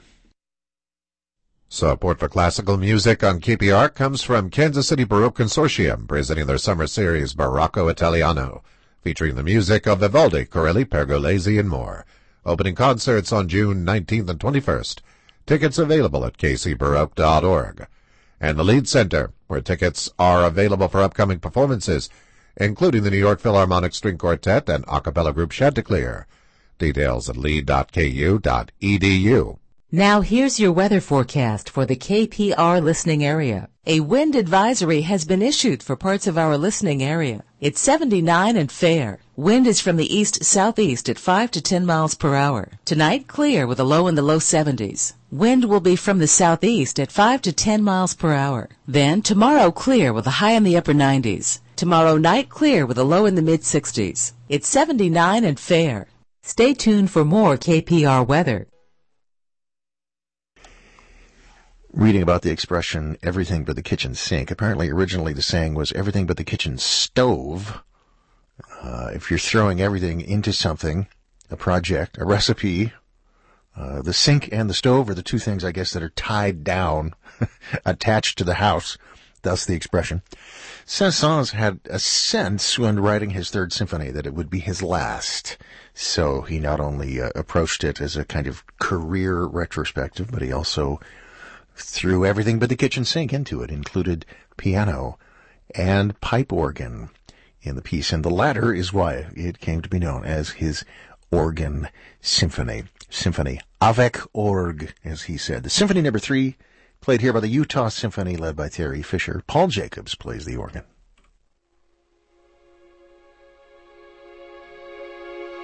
Support for classical music on K P R comes from Kansas City Baroque Consortium, presenting their summer series Barocco Italiano, featuring the music of Vivaldi, Corelli, Pergolesi, and more. Opening concerts on June nineteenth and twenty-first. Tickets available at k c baroque dot org. And the Lead Center, where tickets are available for upcoming performances, including the New York Philharmonic String Quartet and a cappella group Chanticleer. Details at lead dot k u dot e d u. Now here's your weather forecast for the K P R listening area. A wind advisory has been issued for parts of our listening area. It's seventy-nine and fair. Wind is from the east-southeast at five to ten miles per hour. Tonight, clear with a low in the low seventies. Wind will be from the southeast at five to ten miles per hour. Then, tomorrow, clear with a high in the upper nineties. Tomorrow night, clear with a low in the mid-sixties. It's seventy-nine and fair. Stay tuned for more K P R weather. Reading about the expression, everything but the kitchen sink. Apparently, originally the saying was everything but the kitchen stove. Uh, if you're throwing everything into something, a project, a recipe, uh, the sink and the stove are the two things, I guess, that are tied down, attached to the house. Thus the expression. Saint-Saëns had a sense when writing his Third Symphony that it would be his last. So he not only uh, approached it as a kind of career retrospective, but he also threw everything but the kitchen sink into it, included piano and pipe organ in the piece. And the latter is why it came to be known as his organ symphony. Symphony avec orgue, as he said. The Symphony Number Three, played here by the Utah Symphony, led by Terry Fisher. Paul Jacobs plays the organ.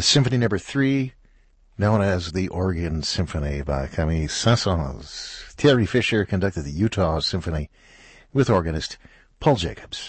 Symphony Number Three, known as the Oregon Symphony by Camille Saint-Saëns. Terry Fisher conducted the Utah Symphony with organist Paul Jacobs.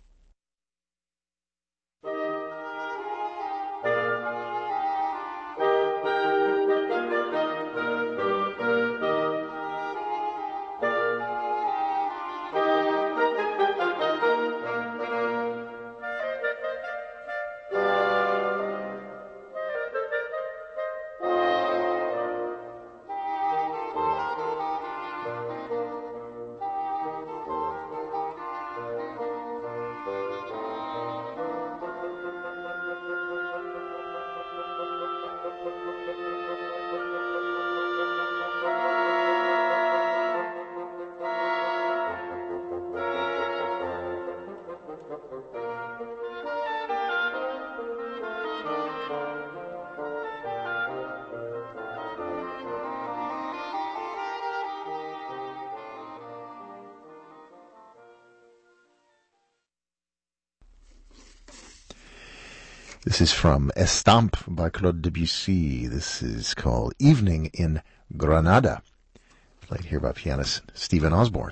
This is from Estampe by Claude Debussy. This is called Evening in Granada, played here by pianist Stephen Osborne.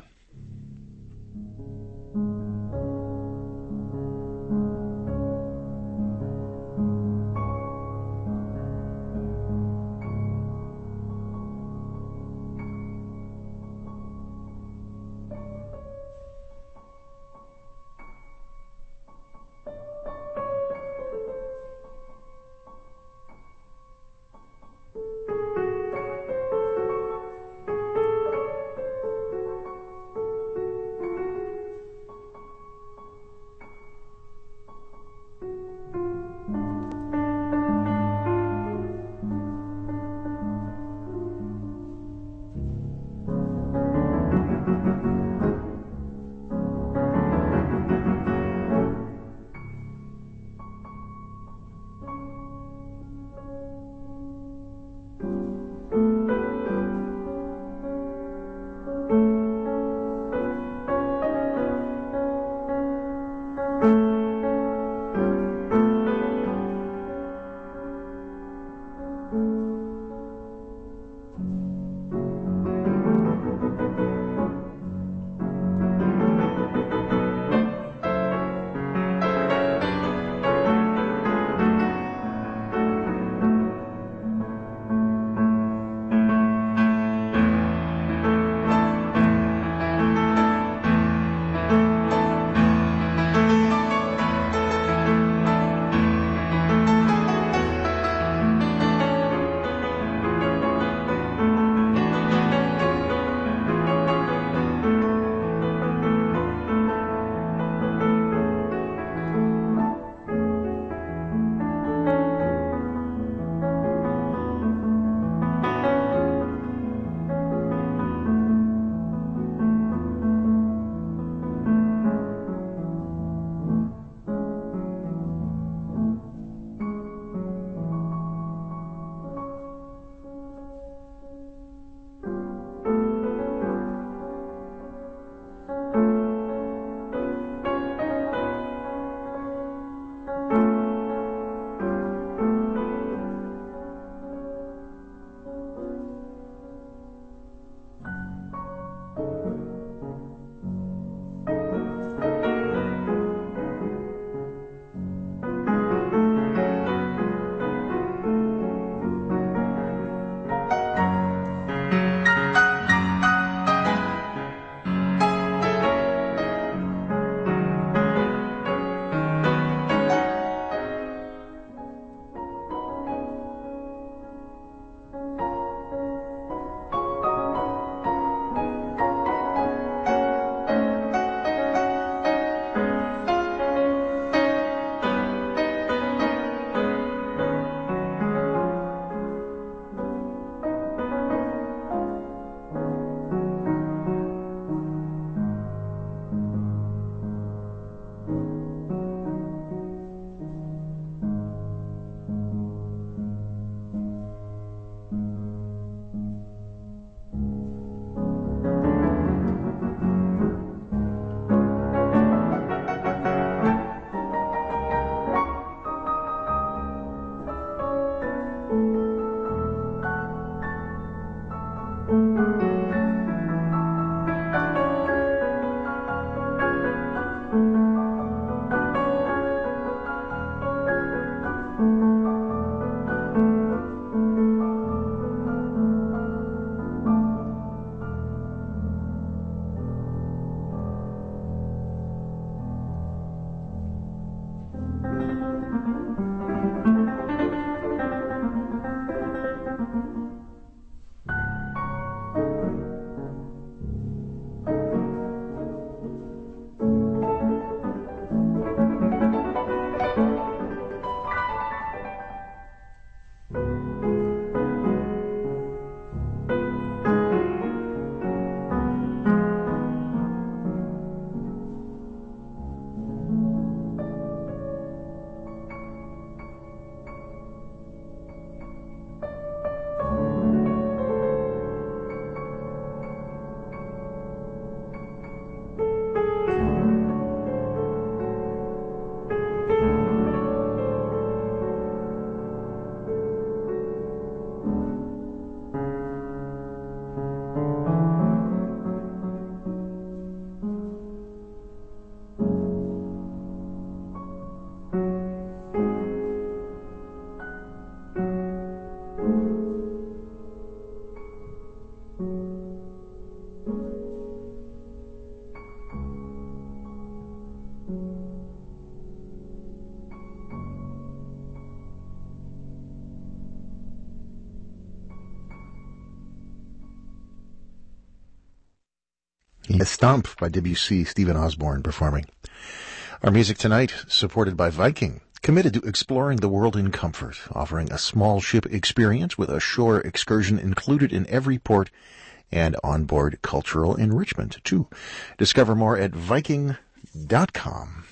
Yes, Stomp by Debussy, Stephen Osborne performing. Our music tonight, supported by Viking, committed to exploring the world in comfort, offering a small ship experience with a shore excursion included in every port and onboard cultural enrichment, too. Discover more at Viking dot com.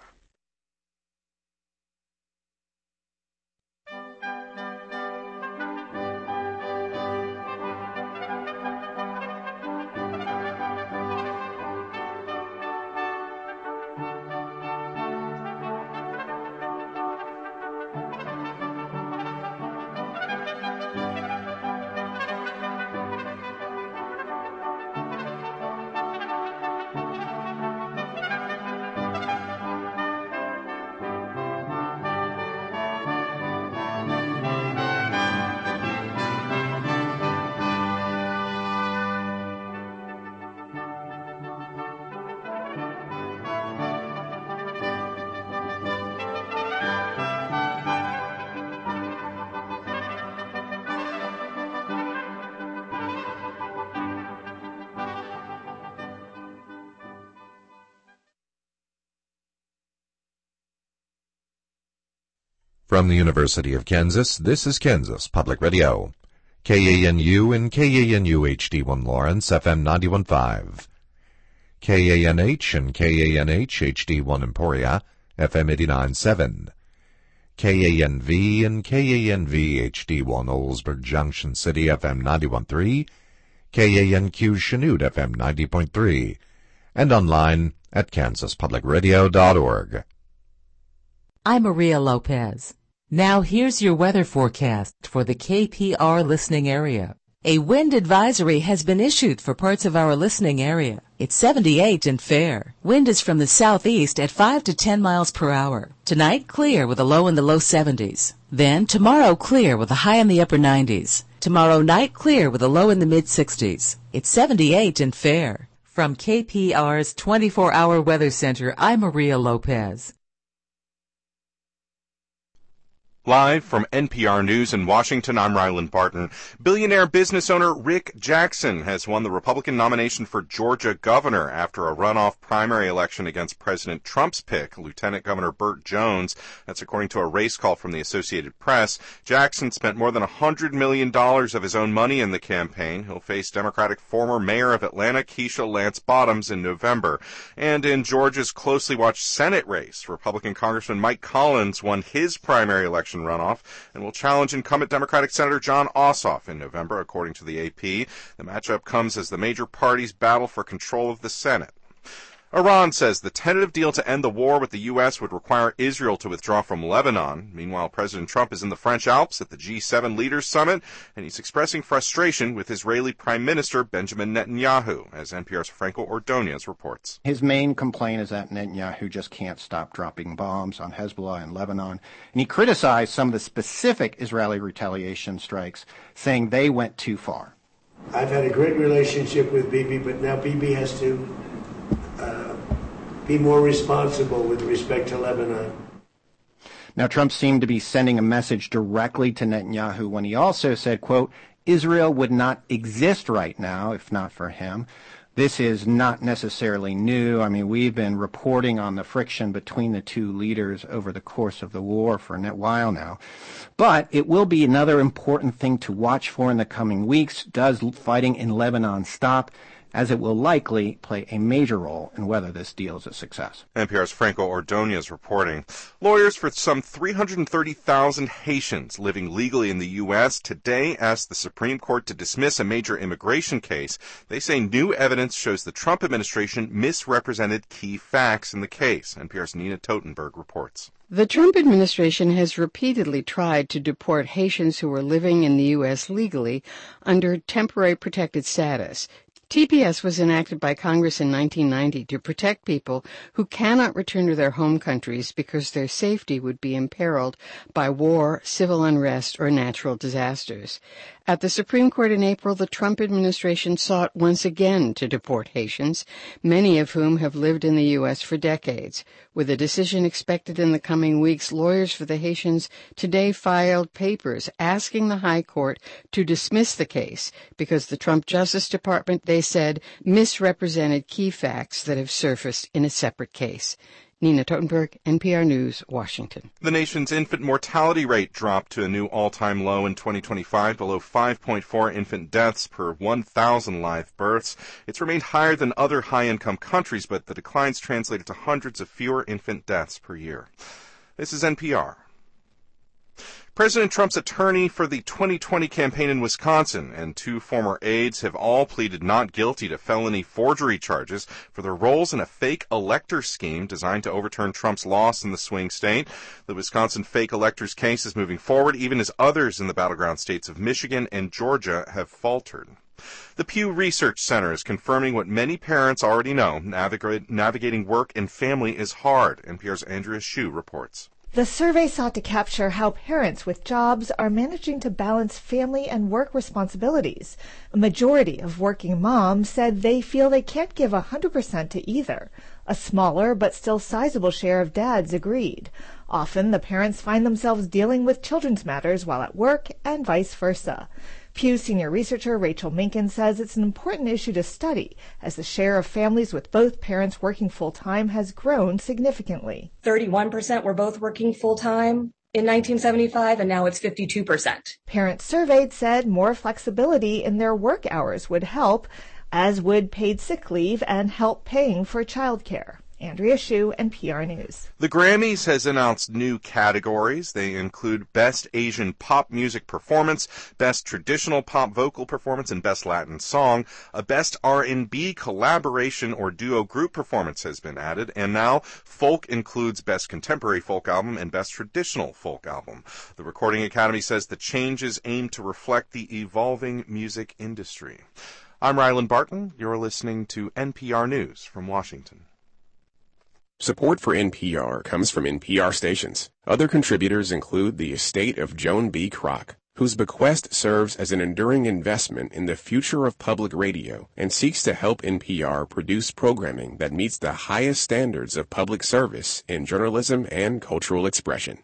From the University of Kansas, this is Kansas Public Radio. K A N U and K A N U H D one Lawrence, F M ninety-one point five. K A N H and K A N H H D one Emporia, F M eighty-nine point seven. K A N V and K A N V H D one Oldsburg Junction City, F M ninety-one point three. K A N Q Chanute, F M ninety point three. And online at kansas public radio dot org. I'm Maria Lopez. Now here's your weather forecast for the K P R listening area. A wind advisory has been issued for parts of our listening area. It's seventy-eight and fair. Wind is from the southeast at five to ten miles per hour. Tonight, clear with a low in the low seventies. Then, tomorrow, clear with a high in the upper nineties. Tomorrow night, clear with a low in the mid sixties. It's seventy-eight and fair. From K P R's twenty-four hour Weather Center, I'm Maria Lopez. Live from N P R News in Washington, I'm Ryland Barton. Billionaire business owner Rick Jackson has won the Republican nomination for Georgia governor after a runoff primary election against President Trump's pick, Lieutenant Governor Burt Jones. That's according to a race call from the Associated Press. Jackson spent more than one hundred million dollars of his own money in the campaign. He'll face Democratic former mayor of Atlanta, Keisha Lance Bottoms, in November. And in Georgia's closely watched Senate race, Republican Congressman Mike Collins won his primary election runoff and will challenge incumbent Democratic Senator Jon Ossoff in November, according to the A P. The matchup comes as the major parties battle for control of the Senate. Iran says the tentative deal to end the war with the U S would require Israel to withdraw from Lebanon. Meanwhile, President Trump is in the French Alps at the G seven Leaders Summit, and he's expressing frustration with Israeli Prime Minister Benjamin Netanyahu, as N P R's Franco Ordonez reports. His main complaint is that Netanyahu just can't stop dropping bombs on Hezbollah in Lebanon, and he criticized some of the specific Israeli retaliation strikes, saying they went too far. I've had a great relationship with Bibi, but now Bibi has to Uh, be more responsible with respect to Lebanon. Now, Trump seemed to be sending a message directly to Netanyahu when he also said, quote, Israel would not exist right now if not for him. This is not necessarily new. I mean, we've been reporting on the friction between the two leaders over the course of the war for a while now. But it will be another important thing to watch for in the coming weeks. Does fighting in Lebanon stop? As it will likely play a major role in whether this deal is a success. N P R's Franco Ordonez reporting. Lawyers for some three hundred thirty thousand Haitians living legally in the U S today asked the Supreme Court to dismiss a major immigration case. They say new evidence shows the Trump administration misrepresented key facts in the case. N P R's Nina Totenberg reports. The Trump administration has repeatedly tried to deport Haitians who were living in the U S legally under temporary protected status. T P S was enacted by Congress in nineteen ninety to protect people who cannot return to their home countries because their safety would be imperiled by war, civil unrest, or natural disasters. At the Supreme Court in April, the Trump administration sought once again to deport Haitians, many of whom have lived in the U S for decades. With a decision expected in the coming weeks, lawyers for the Haitians today filed papers asking the High Court to dismiss the case because the Trump Justice Department, they said, misrepresented key facts that have surfaced in a separate case. Nina Totenberg, N P R News, Washington. The nation's infant mortality rate dropped to a new all-time low in twenty twenty-five, below five point four infant deaths per one thousand live births. It's remained higher than other high-income countries, but the declines translated to hundreds of fewer infant deaths per year. This is N P R. President Trump's attorney for the twenty twenty campaign in Wisconsin and two former aides have all pleaded not guilty to felony forgery charges for their roles in a fake elector scheme designed to overturn Trump's loss in the swing state. The Wisconsin fake electors case is moving forward, even as others in the battleground states of Michigan and Georgia have faltered. The Pew Research Center is confirming what many parents already know. Navig- navigating work and family is hard. N P R's Andrea Hsu reports. The survey sought to capture how parents with jobs are managing to balance family and work responsibilities. A majority of working moms said they feel they can't give one hundred percent to either. A smaller but still sizable share of dads agreed. Often the parents find themselves dealing with children's matters while at work and vice versa. Pew senior researcher Rachel Minkin says it's an important issue to study as the share of families with both parents working full-time has grown significantly. thirty-one percent were both working full-time in nineteen seventy-five, and now it's fifty-two percent. Parents surveyed said more flexibility in their work hours would help, as would paid sick leave and help paying for childcare. Andrea Hsu, N P R News. The Grammys has announced new categories. They include Best Asian Pop Music Performance, Best Traditional Pop Vocal Performance, and Best Latin Song. A Best R and B Collaboration or Duo Group Performance has been added, and now Folk includes Best Contemporary Folk Album and Best Traditional Folk Album. The Recording Academy says the changes aim to reflect the evolving music industry. I'm Ryland Barton. You're listening to N P R News from Washington. Support for N P R comes from N P R stations. Other contributors include the estate of Joan B. Kroc, whose bequest serves as an enduring investment in the future of public radio and seeks to help N P R produce programming that meets the highest standards of public service in journalism and cultural expression.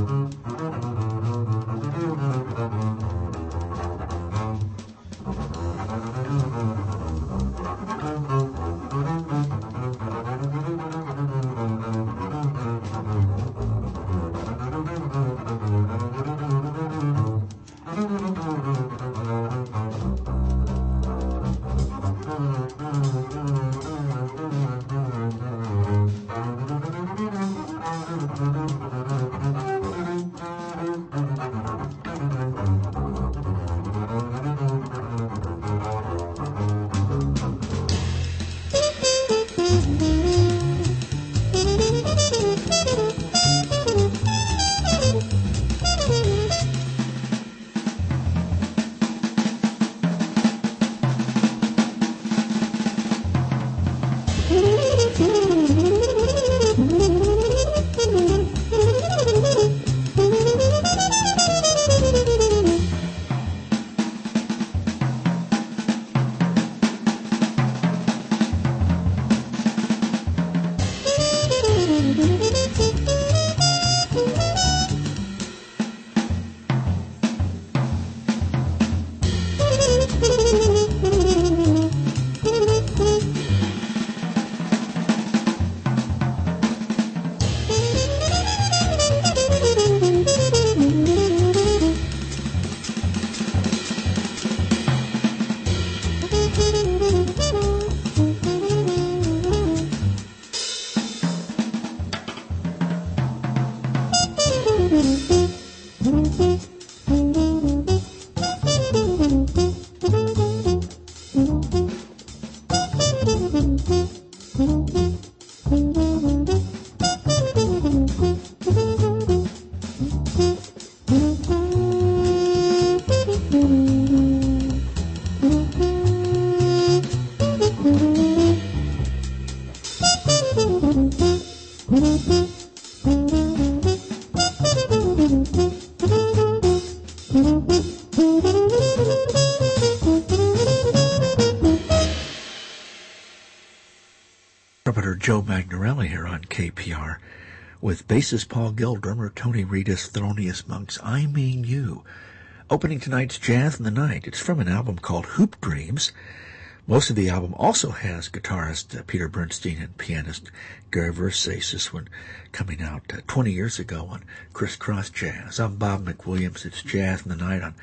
Trumpeter Joe Magnarelli here on K P R with bassist Paul Gill, drummer Tony Reedus, Thelonious Monk's I Mean You. Opening tonight's Jazz in the Night. It's from an album called Hoop Dreams. Most of the album also has guitarist uh, Peter Bernstein and pianist Gary Versace, this one coming out uh, twenty years ago on Crisscross Jazz. I'm Bob McWilliams. It's Jazz in the Night on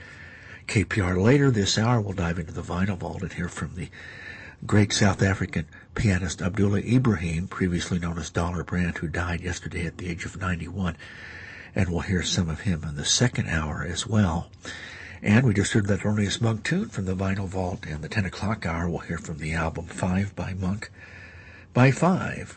K P R. Later this hour, we'll dive into the vinyl vault and hear from the great South African pianist Abdullah Ibrahim, previously known as Dollar Brand, who died yesterday at the age of ninety-one. And we'll hear some of him in the second hour as well. And we just heard that Thelonious Monk tune from the Vinyl Vault. And the ten o'clock hour, we'll hear from the album Five by Monk by Five.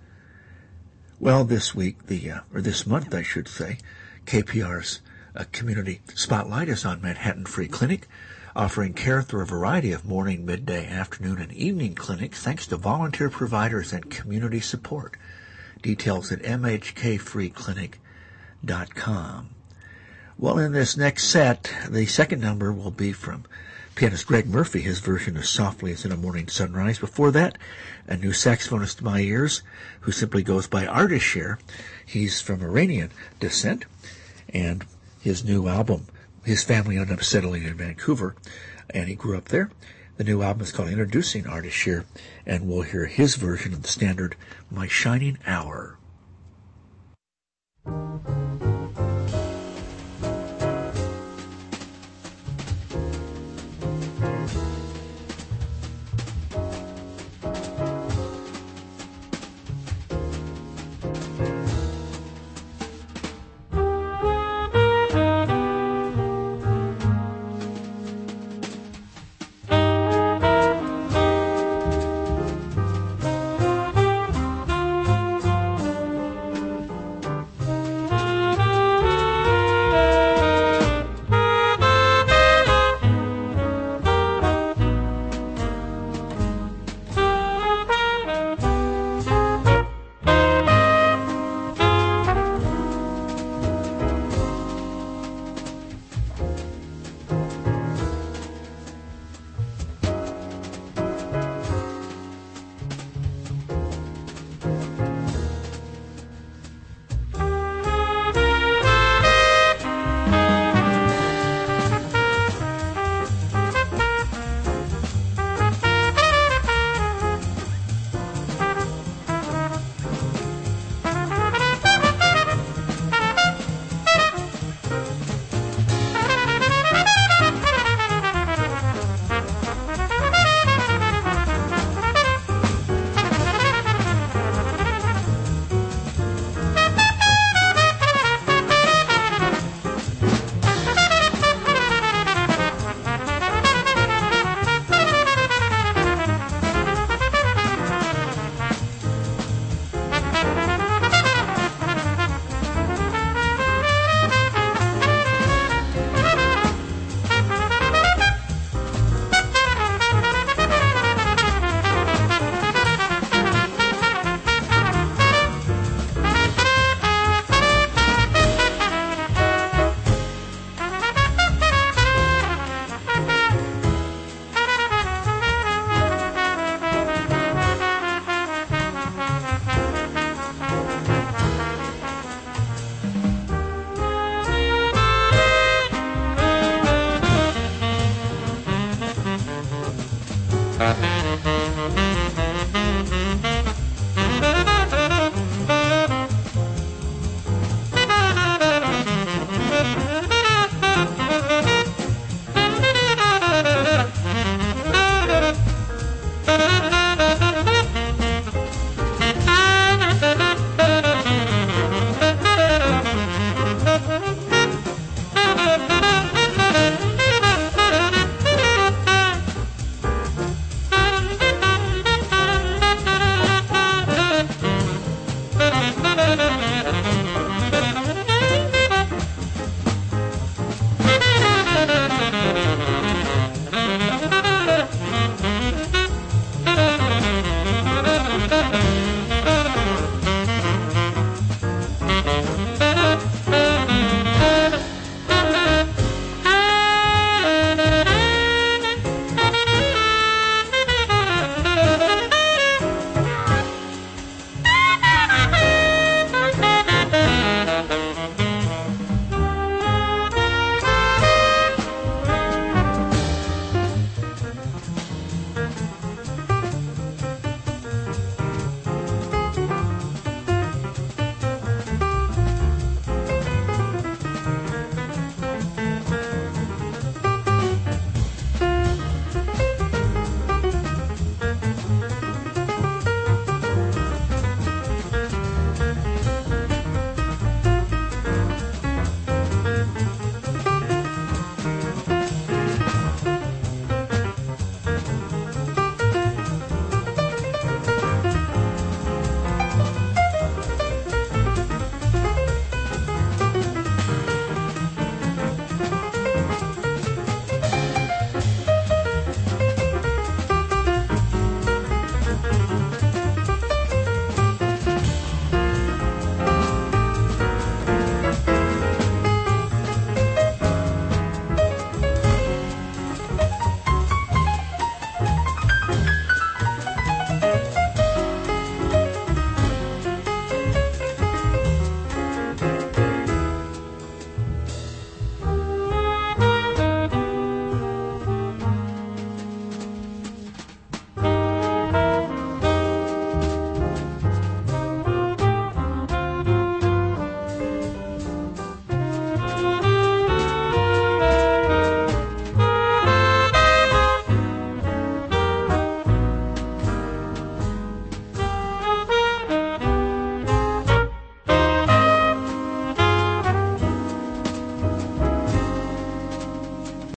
Well, this week, the uh, or this month, I should say, K P R's uh, Community Spotlight is on Manhattan Free Clinic, offering care through a variety of morning, midday, afternoon, and evening clinics thanks to volunteer providers and community support. Details at m h k free clinic dot com. Well, in this next set, the second number will be from pianist Greg Murphy, his version of Softly as in a Morning Sunrise. Before that, a new saxophonist to my ears who simply goes by Ardashir. He's from Iranian descent, and his new album, his family ended up settling in Vancouver, and he grew up there. The new album is called Introducing Ardashir, and we'll hear his version of the standard My Shining Hour.